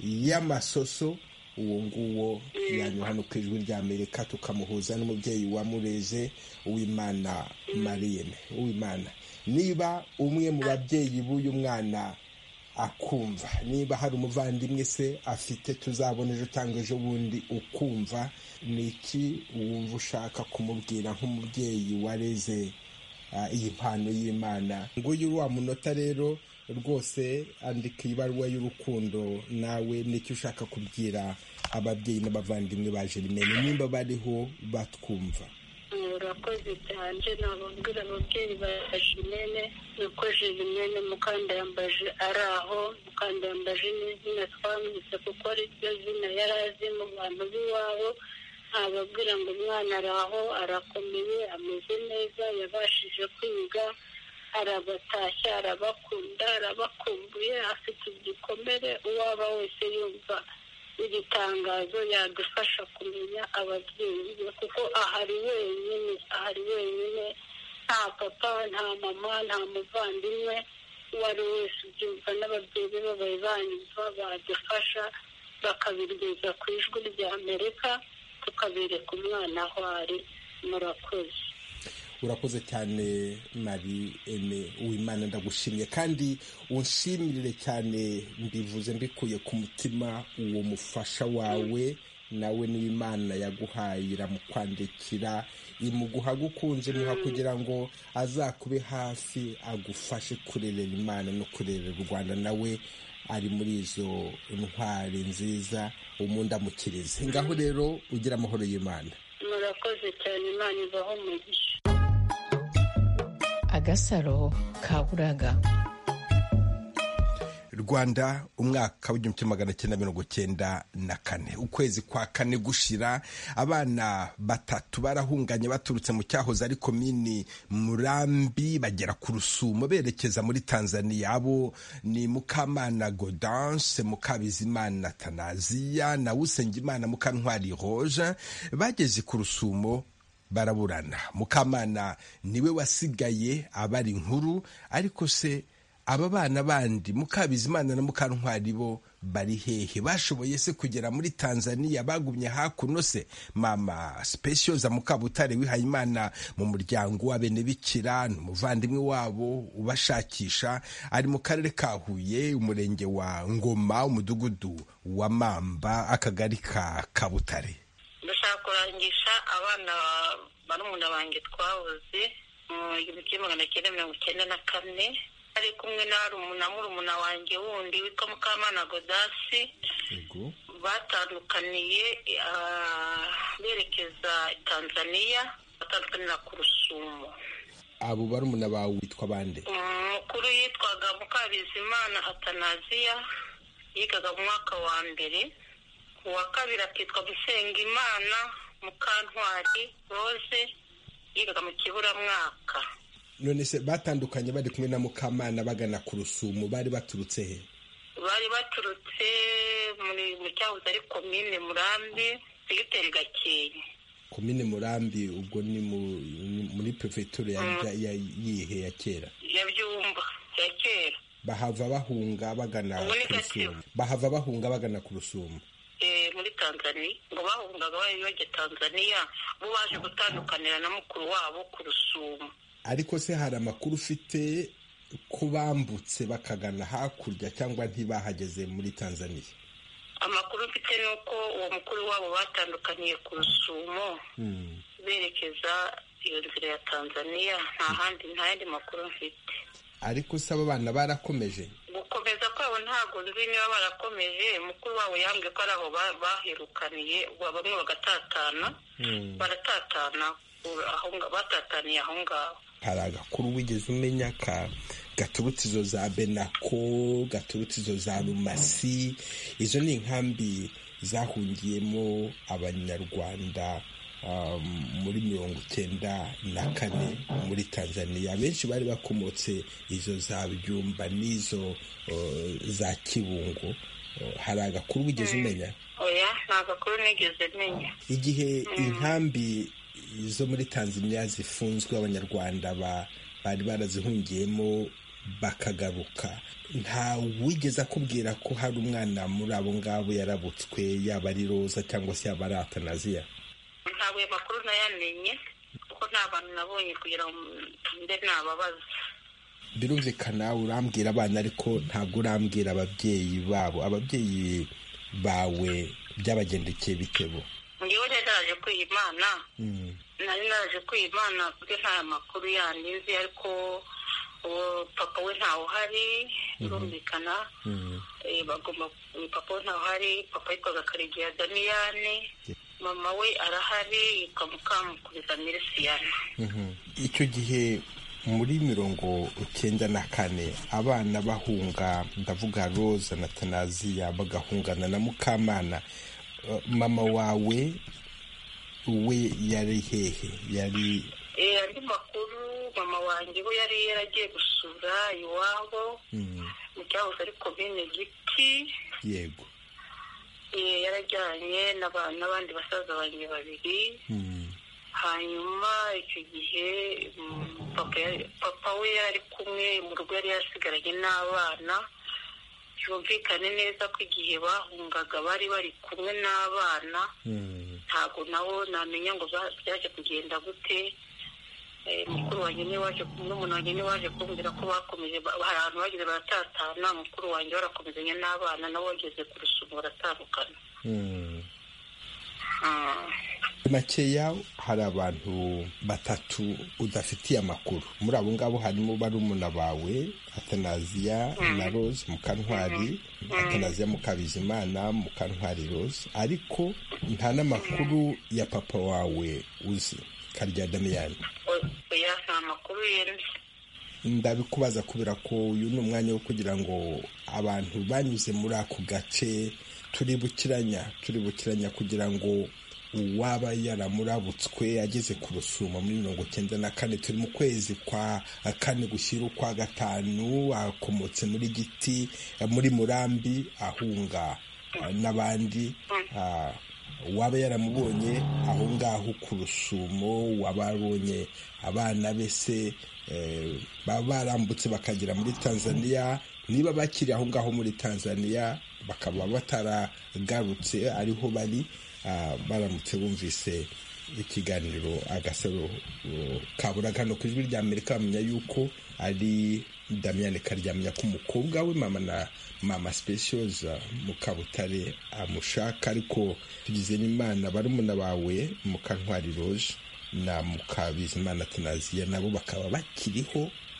y'amasoso uwo nguwo yanywa hano ku ijwi rya Amerika tukamuhuza n'umubyeyi wamureze Uwimana Marienne. Uwimana, niba umwe mu babyeyi b'uyu mwana akumva, niba hari umuvandimwe se afite tuzabona ejo cyangwa ejo bundi ukumva, ni iki wumva ushaka kumubwira nk'umubyeyi wareze iyi mpano y'Imana? Nguyu wa munota rero rwose andika ibaruwa y'urukundo nawe nicyo ushaka kubwira ababyeyi n'abavandimwe ba Germaine nimba bariho batwumva. Urakoze cyane nababwira ababyeyi ba Germaine nuko Germaine Mukandayambaje ari aho. Mukandayambaje ni izina twamwise kuko ari ryo zina yari azi mu bantu b'iwabo. Ababwira ngo umwana ari aho arakomeye ameze neza yabashije kwiga arabatashya arabakunda arabakumbuye afite igikomere uwaba wese yumva iri tangazo yadufasha kumenya ababyeyi be kuko ahari wenyine ahari wenyine nta papa nta mama nta muvandimwe uwo ari wese ubyumva n'ababyeyi be babaye banyumva badufasha bakabirgeza ku ijwi rya Amerika tukabereka umwana aho ari. Murakoze. Urakoze cyane Marienne Uwimana, ndagushimye kandi unshimirire cyane mbivuze mbikuye ku mutima uwo mufasha wawe nawe n'Imana yaguhaye iramukwandikira imuguha gukunze muha kugira ngo azakube hafi agufashe kurerera Imana no kurerera u Rwanda. Nawe ari muri izo ntwari nziza umundamukirize. Ngaho rero ugira amahoro y'Imana. Murakoze cyane Imana ibaho umugisha. Agasaro Kaburaga. Rwanda umwaka w'igihumbi kimwe magana cyenda mirongo cyenda na kane ukwezi kwa kane gushira abana batatu barahunganye baturutse mu cyahoze ari komini Murambi bagera ku Rusumo berekeza muri Tanzania. Abo ni Mukamana Gaudence, Mukabizimana Tanaziya na Usengimana Mukantwari Roje. Bageze ku Rusumo baraburana. Mukamana niwe wasigaye abari inkuru, ariko se aba bana bandi Mukabizimana na Mukantwari bo bari hehe? Bashoboye se kugera muri Tanzania? Bagumye hakuno se? Mama Specioza Mukabutare Wihayimana mu muryango w'abene bikira n'umuvandimwe wabo ubashakisha ari mu karere ka Huye, umurenge wa Ngoma, umudugudu wa Mamba, akagari ka Kabutare. Ndashaka kurangisha abana barumuna banjye twahoze mu igihumbi kimwe magana cyenda mirongo cyenda na kane ari kumwe na murumuna wanjye wundi witwa Mukamana Godasi. batandukaniye berekeza Tanzania, batandukanira ku Rusumo. Abo barumuna bawe witwa bande? Umukuru yitwaga Mukabizimana Atanaziya, yigaga mu mwaka wa mbere. Uwa kabiri akitwa Musengimana Mukantwari Rose, yigaga mu kiburamwaka. None se batandukanye bari kumwe na Mukamana bagana ku Rusumo, bari baturutse he? Bari baturutse muri mu cyahoze ari komine Murambi, Segiteri Gakenke. Komine Murambi ubwo ni muri prefecture ya yihe ya kera? Ya Byumba ya kera. Bahava bahunga bagana ku Rusumo. Bahava bahunga bagana ku Rusumo. Eh muri Tanzania, ngo bahungaga bari baje Tanzania, bo baje gutandukanira na mukuru wabo ku Rusumo. Ariko se hari amakuru ufite ko bambutse bakagana hakurya cyangwa ntibahageze muri Tanzania? Amakuru mfite nuko uwo mukuru wabo batandukaniye ku Rusumo berekeza iyo nzira ya Tanzania, nta handi nta yandi makuru mfite. Ariko se abo bana barakomeje? Gukomeza kwabo ntago nzi niba barakomeje. Mukuru wabo yambwiye ko araho baherukaniye, bamwe bagatatana, baratatana aho batataniye aho ngaho. Hari agakuru wigeze umenya ka gaturutse izo za Benako, gaturutse izo za Rumasi? Izo ni inkambi zahungiyemo abanyarwanda muri mirongo icyenda na kane muri Tanzania. Benshi bari bakomotse izo za Byumba n'izo za Kibungo. Hari agakuru wigeze umenya? Oya, nta gakuru nigeze menya. Igihe inkambi zo muri Tanzania zifunzwe, abanyarwanda bari barazihungiyemo bakagaruka, nta wigeze akubwira ko hari umwana muri abo ngabo yarabutswe, yaba ari Roza cyangwa se yaba ari Atanaziya? Ntabwo ayo makuru nayamenye kuko nta bantu nabonye kugira ngo mbe nababaza. Birumvikana urambwira abana ariko ntabwo urambwira ababyeyi babo. Ababyeyi bawe byabagendekeye bitebo? Ngiwe naraje kwiyimana, nari naraje kwiyimana kuko nta makuru yandi nzi, ariko papa we ntawe uhari. Birumvikana bagomba, papa we ntawe uhari. Papa yitwaga Karegeya Daniyane, mama we arahari, yitwa Mukamukuriza Mirisiyana. Icyo gihe muri mirongo icyenda na kane abana bahunga, ndavuga Roza na Atanaziya, bagahungana na Mukamana, mama wawe we yari hehe? Yari eh andi makuru, mama wanjye we yari yaragiye gusura iwabo mu cyahoze ari komine Giti. Yego. Eh yarajyanye n'abandi basaza banjye babiri. Hanyuma icyo gihe papa papa we yari kumwe mu rugo, yari yasigaranye n'abana. Byumvikane neza ko igihe bahungaga bari bari kumwe n'abana. Ntabwo nawo namenya ngo byaje kugenda gute. Mukuru wanjye ni waje n'umuntu wanjye ni waje kumbwira ko bakomeje, hari ahantu bageze baratatana. Mukuru wanjye barakomezanya n'abana, nabo bageze ku Rusumo baratandukana. Makeya hari abantu batatu udafitiye amakuru. Muri abo ngabo harimo barumuna bawe Atanaziya na Rose Mukantwari, Atanaziya Mukabizimana, Mukantwari Rose, ariko nta n'amakuru ya papa wawe uzi, Karegeya Daniyane. Oya, nta makuru yenze. Ndabikubaza kubera ko uyu ni umwanya wo kugira ngo abantu banyuze muri ako gace turibukiranya turibukiranya kugira ngo uwaba yaramurabutswe ageze ku Rusumo muri mirongo icyenda na kane, turi mu kwezi kwa kane gushyira ukwa gatanu, akomotse muri Giti, muri Murambi, ahunga n'abandi. Waba yaramubonye aho ngaho ku Rusumo, wababonye abana bese baba barambutse bakagera muri Tanzania, niba bakiri aho ngaho muri Tanzania bakaba bataragarutse ariho bari, baramutse bumvise ikiganiro Agasaro Kaburaga no ku Ijwi rya Amerika, bamenya yuko ari Damiane Karyamya ko umukobwa we mama na mama Specioza Mukabutare amushaka. Ariko tugize n'Imana barumuna bawe Mukantwari Rose na Mukabizimana Atanaziya nabo bakaba bakiriho,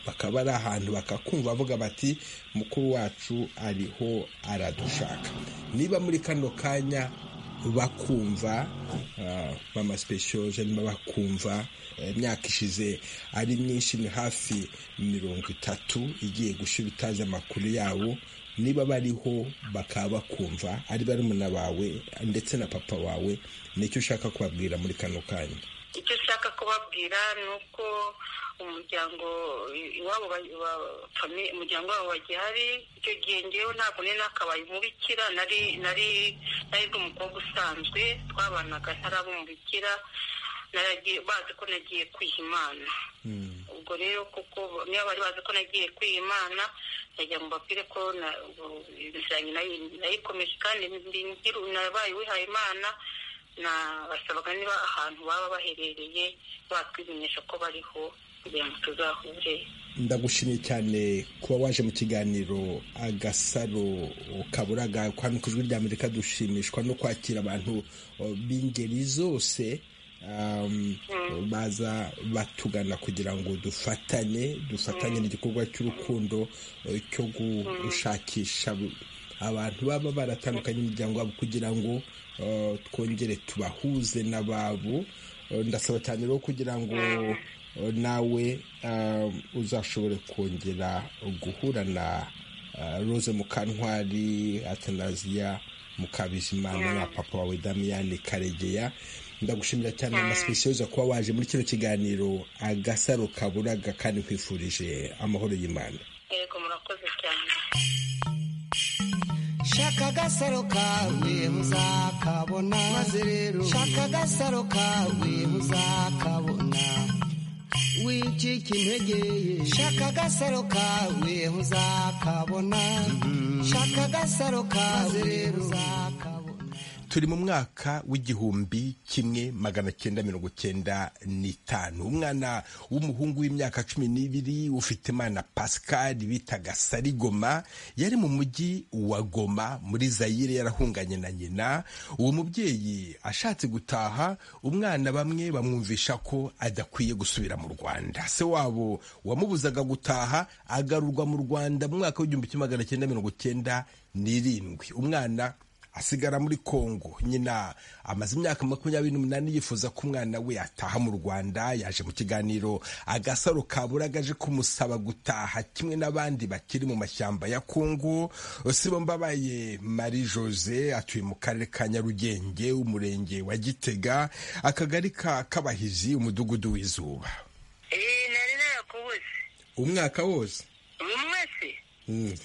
bakaba ari ahantu bakakumva bavuga bati mukuru wacu ariho aradushaka. Niba muri kano kanya bakumva mama special niba bakumva imyaka ishize ari myinshi, ni hafi mirongo itatu igiye gushira utazi amakuru yawo, niba bariho bakaba bakumva ari barumuna bawe ndetse na papa wawe, nicyo ushaka kubabwira muri kano kanya? Icyo ushaka kubabwira ni uko umuryango iwabo umuryango wabo bagihari. Icyo gihe ngewe ntabwo nari nakabaye umubikira, nari nari nari umukobwa usanzwe, twabanaga ntaraba umubikira, naragiye bazi ko nagiye kwiha Imana. Ubwo rero kuko niba bari bazi ko nagiye kwiha Imana, najya mu babwire ko inzira nayikomeje kandi nabaye wihaye Imana, na basabaga niba ahantu baba baherereye batwimenyesha ko bariho kugira ngo tuzahure. Ndagushimiye cyane kuba waje mu kiganiro Agasaro Kaburaga. Kwani ku Ijwi ry'Amerika dushimishwa no kwakira abantu b'ingeri zose um, mm. baza batugana kugira ngo dufatanye dufatanye mm. n'igikorwa cy'urukundo cyo gushakisha abantu baba baratandukanye imiryango yabo kugira ngo uh, twongere tubahuze n'ababo. Uh, ndasaba cyane rero kugira ngo mm. uh, nawe uh, uzashobore kongera guhura na uh, Rose Mukantwari, Atanasia Mukabizimana mm. na papa wawe Damian Karegeya. Ndagushimira cyane mm. amasipesiyoza kuba waje muri kino kiganiro Agasaro Kaburaga, kandi kwifurije amahoro y'Imana. Yego, murakoze cyane. Shaka agasaro kawe muzakabona, maze rero shaka agasaro kawe muzakabona, wicika intege, shaka agasaro kawe muzakabona, shaka agasaro kawe muzakabona. Turi mu mwaka w'igihumbi kimwe magana cyenda mirongo cyenda n'itanu. Umwana w'umuhungu w'imyaka cumi n'ibiri ufite Imana Pascal bitaga Sarigoma yari mu mujyi wa Goma muri Zaire, yarahunganye na nyina. Uwo mubyeyi ashatse gutaha, umwana bamwe bamwumvisha ko adakwiye gusubira mu Rwanda. Se wabo wamubuzaga gutaha agarurwa mu Rwanda mu mwaka w'igihumbi kimwe magana cyenda mirongo cyenda n'irindwi. Umwana asigara muri Kongo. Nyina amaze imyaka makumyabiri n'umunani yifuza ko umwana we ataha mu Rwanda. Yaje mu kiganiro Agasaro Kaburaga aje kumusaba gutaha kimwe n'abandi bakiri mu mashyamba ya Kongo. Sibombabaye Marie Jose atuye mu karere ka Nyarugenge, umurenge wa Gitega, akagari ka Kabahizi, umudugudu w'Izuba. Eh, nari narakubuze umwaka wose. Umwese Mm.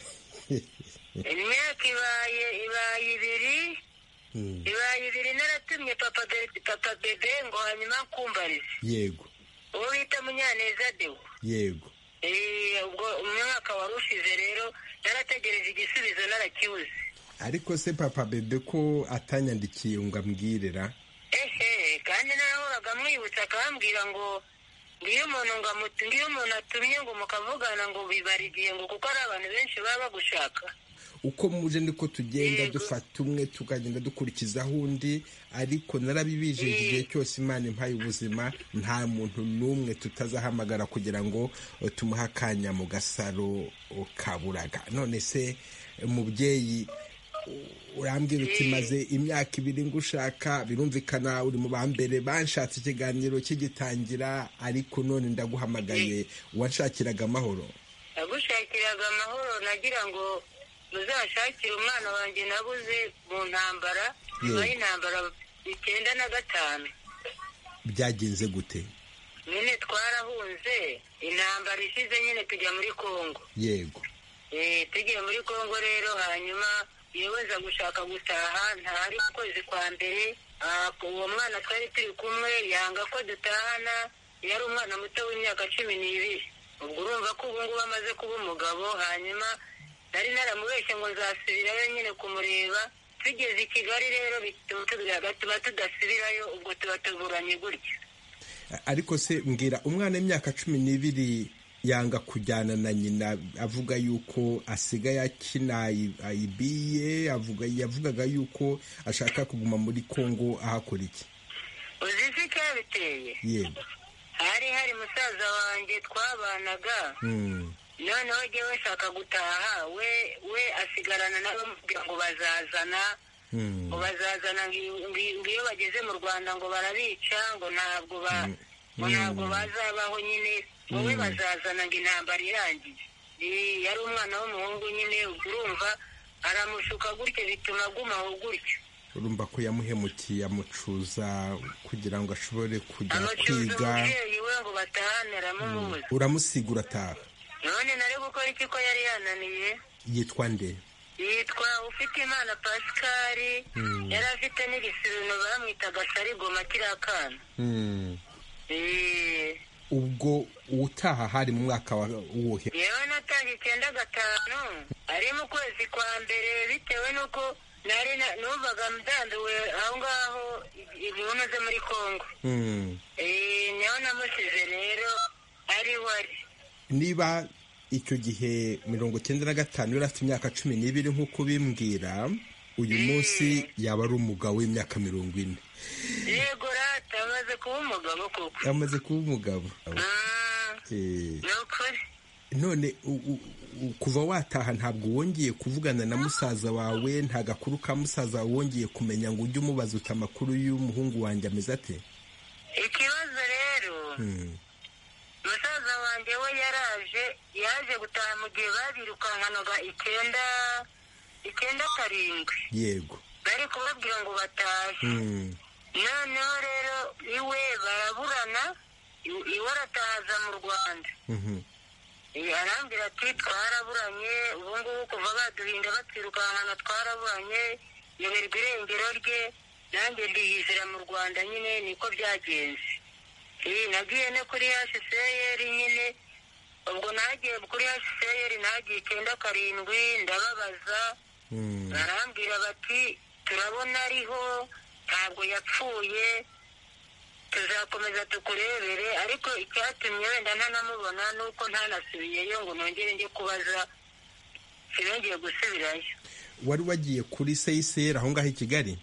imyaka ibaye ibaye ibiri ibaye ibiri naratumye papa papa bebe ngo hanyuma kumbarize. Yego. Uwo bita Munyaneza Deo. Yego. Eh, ubwo umwaka warushize rero narategereje igisubizo narakibuze. Ariko se papa bebe ko atanyandikiye ngo ambwirera? Ehe, kandi narahoraga mwibutsa akambwira ngo ngiyo umuntu ngo amutu ngiyo umuntu atumye ngo mukavugana ngo bibarigiye ngo kuko ari abantu benshi baba bagushaka. Uko muje niko tugenda dufata umwe tukagenda dukurikizaho undi, ariko narabibijeje igihe cyose Imana impaye ubuzima nta muntu n'umwe tutazahamagara kugira ngo tumuha akanya mu Gasaro Kaburaga. None se mubyeyi urambwira uti maze imyaka ibiri ngushaka, birumvikana uri mu bambere banshatse ikiganiro kigitangira, ariko none ndaguhamagaye, wanshakiraga amahoro? Nagushakiraga amahoro, nagira ngo muzashakire umwana wanjye nabuze mu ntambara, nyuma y'intambara icyenda na gatanu. Byagenze gute? Nyine twarahunze intambara ishize, nyine tujya muri Kongo. Yego. Eh, tugiye muri Kongo rero, hanyuma yeweza gushaka gutaha, ntari kwezi kwa mbere. Uwo mwana twari turi kumwe yanga ko dutahana, yari umwana muto w'imyaka cumi n'ibiri. Ubwo urumva ko ubu ngubu amaze kuba umugabo. Hanyuma nari naramubeshye ngo nzasubirayo nyine kumureba. Tugeze i Kigali rero bituma tudasubirayo, ubwo tuba tuburanye gutya. Ariko se mbwira, umwana w'imyaka cumi n'ibiri yanga kujyana na nyina, avuga yuko asigaye akina ayibiye, avuga yavugaga yuko ashaka kuguma muri Kongo ahakora iki? Uzi se cyabiteye? Yego. Hari hari musaza wanjye twabanaga noneho jyewe shaka gutaha we we asigarana nabo mubwira ngo bazazana ngo bazazana ngo iyo bageze mu Rwanda ngo barabica ngo ntabwo ba ngo ntabwo bazabaho nyine ngo we bazazana ngo intambara irangiye yari umwana w'umuhungu nyine urumva aramushuka gutyo bituma agumaho gutyo urumva ko yamuhemukiye amucuza kugira ngo ashobore kujya kwiga umubyeyi we ngo batahaniramo umuzi uramusigura ataha none nari gukora iki ko yari yananiye yitwa nde yitwa Ufitimana Pascal yari afite n'ibisirino bamwitaga Sarigoma kirakana ubwo utaha hari mu mwaka wa uwuhe yewe natangiye icyenda gatanu ari mu kwezi kwa mbere bitewe n'uko nari numvaga mdanduwe aho ngaho ibintu ze muri Kongo niho namusize rero ari wari niba icyo gihe mirongo icyenda na gatanu yari afite imyaka cumi n'ibiri nk'uko bimbwira uyu munsi yaba ari umugabo w'imyaka mirongo ine yego rata amaze kuba umugabo koko yamaze kuba umugabo none kuva wataha ntabwo wongeye kuvugana na musaza wawe nta gakuru ka musaza wawe wongeye kumenya ngo ujye umubaza uta amakuru y'umuhungu wanjye ameze ate ikibazo rero musaza wanjye we yaraje yaje gutaha mu gihe babirukankanaga icyenda icyenda karindwi yego bari kubabwira ngo batahe noneho rero iwe baraburana iwe aratahaza mu Rwanda arambwira ati twaraburanye ubu ngubu kuva baduhinda batwirukankana twaraburanye yoberwa irengero rye nanjye ndiyizira mu Rwanda nyine niko byagenze nagiye no kuri H C R nyine ubwo nagiye kuri H C R nagiye icyenda karindwi ndababaza barambwira bati turabona ariho ntabwo yapfuye tuzakomeza tukurebere ariko icyatumye wenda ntanamubona nuko ntanasubiyeyo ngo nongere njye kubaza sinongeye gusubirayo wari wagiye kuri C I C R aho ngaho i Kigali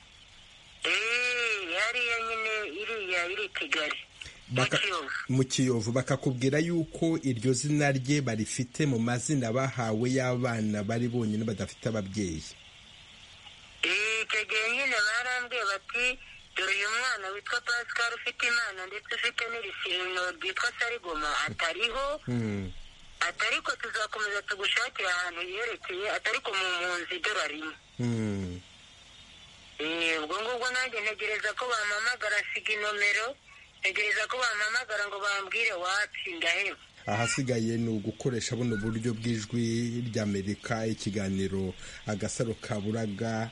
eee hariya nyine iriya iri i Kigali mu Kiyovu bakakubwira yuko iryo zina rye barifite mu mazina bahawe y'abana bari bonyine badafite ababyeyi icyo gihe nyine barambwiye bati dore uyu mwana witwa Pascal Ufitimana ndetse ufite n'ibisirino ryitwa Sarigoma atariho atariko tuzakomeza tugushakira ahantu yerekeye atariko mu mpunzi dorarimo ubwo ngubwo nanjye ntegereza ko bampamagara siga inomero ntegereza ko bampamagara ngo bambwire watsinda heba ahasigaye ni ugukoresha buno buryo bw'ijwi ry'Amerika ikiganiro agasaro kaburaga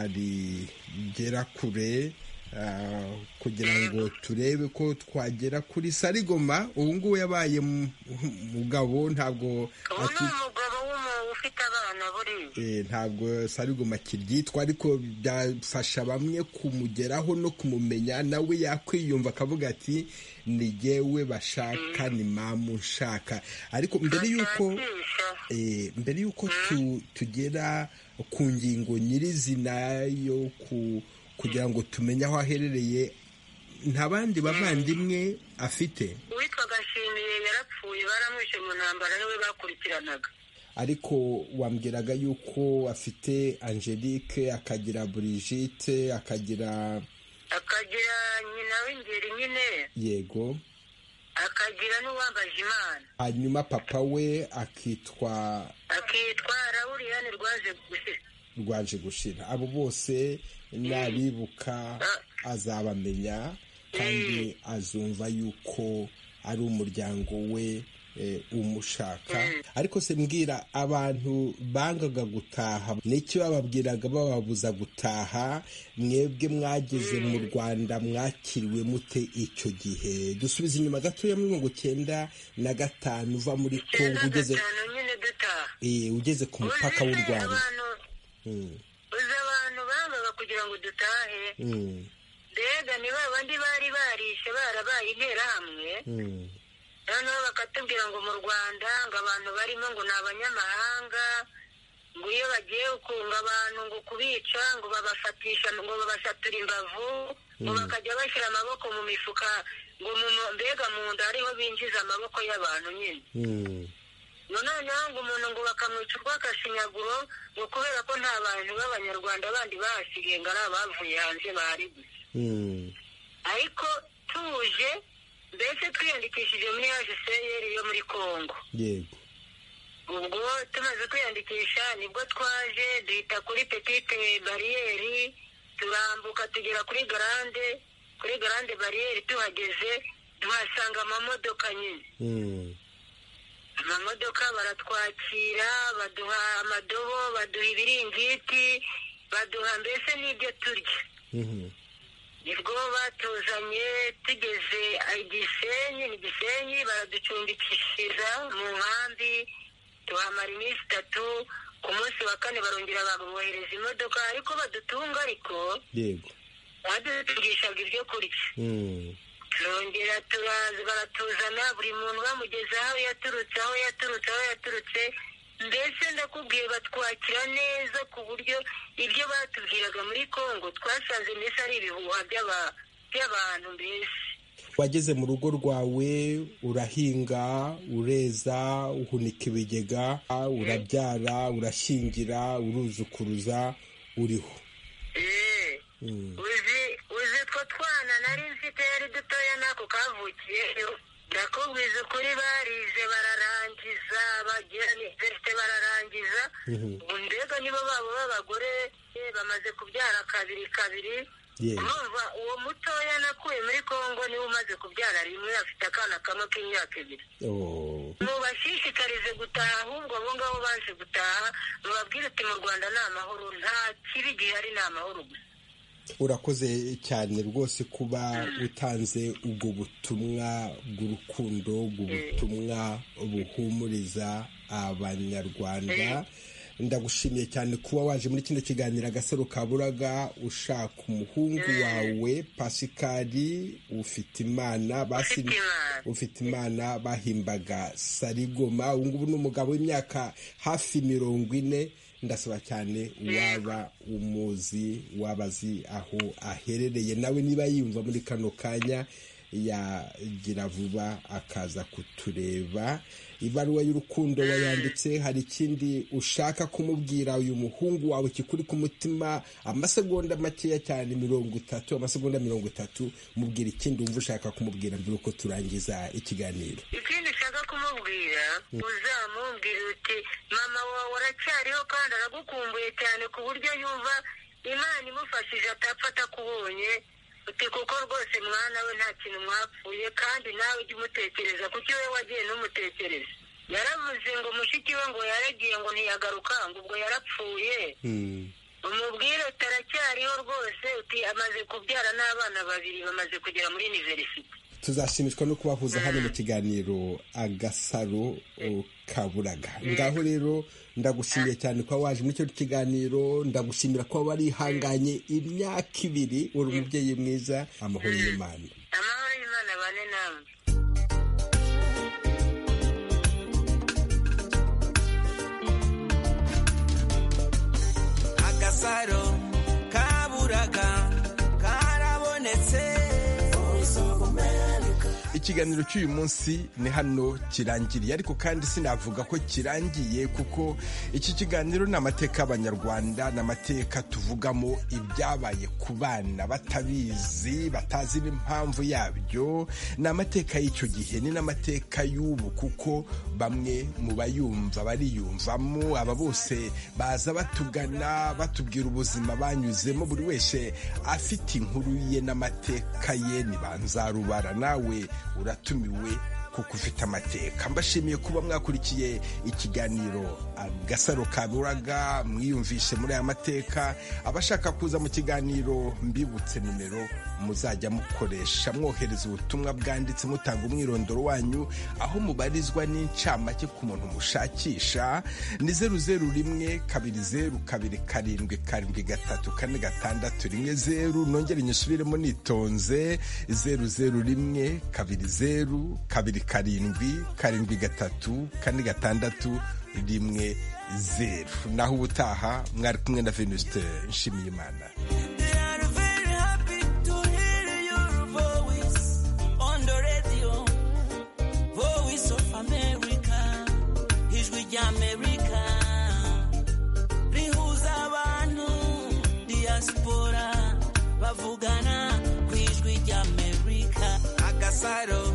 rigera kure kugira ngo turebe ko twagera kuri Sarigoma ubu ngubu yabaye mugabo ntabwo ufite abana buriya ntabwo Sarigoma kiryitwa ariko byafasha bamwe kumugeraho no kumumenya nawe yakwiyumva akavuga ati ni jyewe bashaka ni mama ushaka ariko mbere y'uko mbere y'uko tugera ku ngingo nyirizina yo kugira ngo tumenye aho aherereye nta bandi bavandimwe afite uwitwa Gashimiye yarapfuye baramwishe mu ntambara niwe bakurikiranaga ariko wambwiraga yuko afite Angelique akagira Brigitte akagira akagira nyina w'ingeri nyine yego akagira n'uwambaje Imana hanyuma papa we akitwa akitwa Rauriyani rwaje gushira rwaje gushira abo bose nabibuka azabamenya kandi azumva yuko ari umuryango we umushaka ariko se mbwira abantu bangaga gutaha n'icyo bababwiraga bababuza gutaha mwebwe mwageze mu Rwanda mwakiriwe mute icyo gihe dusubiza inyuma gatoya muri mirongo icyenda na gatanu uva muri Kongo ugeze ugeze ku mupaka w'u Rwanda uzi abantu bangaga kugira ngo dutahe mbega ni ba bandi bari barishe barabaye interahamwe noneho bakatubwira ngo mu Rwanda ngo abantu barimo ngo ni abanyamahanga ngo iyo bagiye gukunga abantu ngo kubica ngo babafatisha ngo babasatura imbavu ngo bakajya bashyira amaboko mu mifuka ngo mu mbega mu nda hariho binjiza amaboko y'abantu nyine noneho ngo umuntu ngo bakamwica urw'akashinyaguro ngo kubera ko nta bantu b'abanyarwanda bandi bahasigaye ngo ari abavuye hanze bahari gusa ariko tuje mbese twiyandikishije muri H C R yo muri Congo yego ubwo tumaze kwiyandikisha nibwo twaje duhita kuri petite bariyeri turambuka tugera kuri grande kuri grande bariyeri tuhageze tuhasanga amamodoka nyine amamodoka baratwakira baduha amadobo baduha ibiringiti baduha mbese n'ibyo turya nibwo batuzanye tugeze igisenyi ni Gisenyi baraducumbikishiriza mu nkambi tuhamara iminsi itatu ku munsi wa kane barongera babohereza imodoka ariko badutunga ariko yego badutungishaga ibyo kurya turongera turaza baratuzana buri muntu bamugeza aho yaturutse aho yaturutse aho yaturutse mbese ndakubwiye batwakira neza ku buryo ibyo batubwiraga muri Congo twasanze mbese ari ibihuha by'abantu mbese wageze mu rugo rwawe urahinga ureza uhunika ibigega urabyara urashyingira uruzukuruza uriho uzi uzi two twana nari mfite yari dutoya n'ako kavukiyeyo ndakubwiza ukuri barize bararangiza bagira iniverisite bararangiza ubu mbega nibo babo b'abagore bamaze kubyara kabiri kabiri urumva uwo mutoya nakuye muri Congo niwe umaze kubyara rimwe afite akana kamwe k'imyaka ibiri mubashishikarize gutaha ahubwo abo ngabo baje gutaha mubabwire uti mu Rwanda ni amahoro nta kibi gihari ni amahoro gusa urakoze cyane rwose kuba utanze ubwo butumwa bw'urukundo ubwo butumwa buhumuriza abanyarwanda ndagushimiye cyane kuba waje muri kino kiganiro Agasaro Kaburaga ushaka umuhungu wawe Pasikari ufite imana basi ufite imana bahimbaga Sarigoma ubu ngubu ni umugabo w'imyaka hafi mirongo ine ndasaba cyane waba umuzi wabazi aho aherereye nawe niba yumva muri kano kanya yagira vuba akaza kutureba ibaruwa y'urukundo wayanditse hari ikindi ushaka kumubwira uyu muhungu wawe kikuri ku mutima amasegonda makeya cyane mirongo itatu amasegonda mirongo itatu mubwira ikindi wumva ushaka kumubwira mbere uko turangiza ikiganiro ikindi ushaka kumubwira uzamubwira uti mama wawe aracyariho kandi aragukumbuye cyane ku buryo yumva Imana imufashije atapfa atakubonye uti kuko rwose mwana we nta kintu mwapfuye kandi nawe ujye umutekereza kuko we wagiye n'umutekereza yaravuze ngo mushiki we ngo yaragiye ngo ntiyagaruka ngo ubwo yarapfuye umubwire utaracyariho rwose uti amaze kubyara n'abana babiri bamaze kugera muri universite tuzashimishwa no kubahuza hano mu kiganiro Agasaro Kaburaga ngaho rero ndagushimiye cyane ko waje muri cyo kiganiro ndagushimira ko warihanganye imyaka ibiri uri umubyeyi mwiza amahoro y'Imana amahoro y'Imana bane namwe Agasaro Kaburaga karabonetse ikiganiro cy'uyu munsi ni hano kirangiriye ariko kandi sinavuga ko kirangiye kuko iki kiganiro ni amateka y'abanyarwanda ni amateka tuvugamo ibyabaye ku bana batabizi batazi n'impamvu yabyo ni amateka y'icyo gihe ni n'amateka y'ubu kuko bamwe mu bayumva bariyumvamo aba bose baza batugana batubwira ubuzima banyuzemo buri wese afite inkuru ye n'amateka ye nibanzarubara nawe uratumiwe kuko ufite amateka mbashimiye kuba mwakurikiye ikiganiro Agasaro Kaburaga mwiyumvishe muri aya mateka abashaka kuza mu kiganiro mbibutse nimero muzajya mukoresha mwohereza ubutumwa bwanditse mutanga umwirondoro wanyu aho mubarizwa n'incamake ku muntu mushakisha ni zeru zeru rimwe kabiri zeru kabiri karindwi karindwi gatatu kane gatandatu rimwe zeru nongere nyisubiremo nitonze zeru zeru rimwe kabiri zeru kabiri karindwi karindwi gatatu kane gatandatu rimwe zeru naho ubutaha mwari kumwe na Venuste Nshimiyimana. agasaro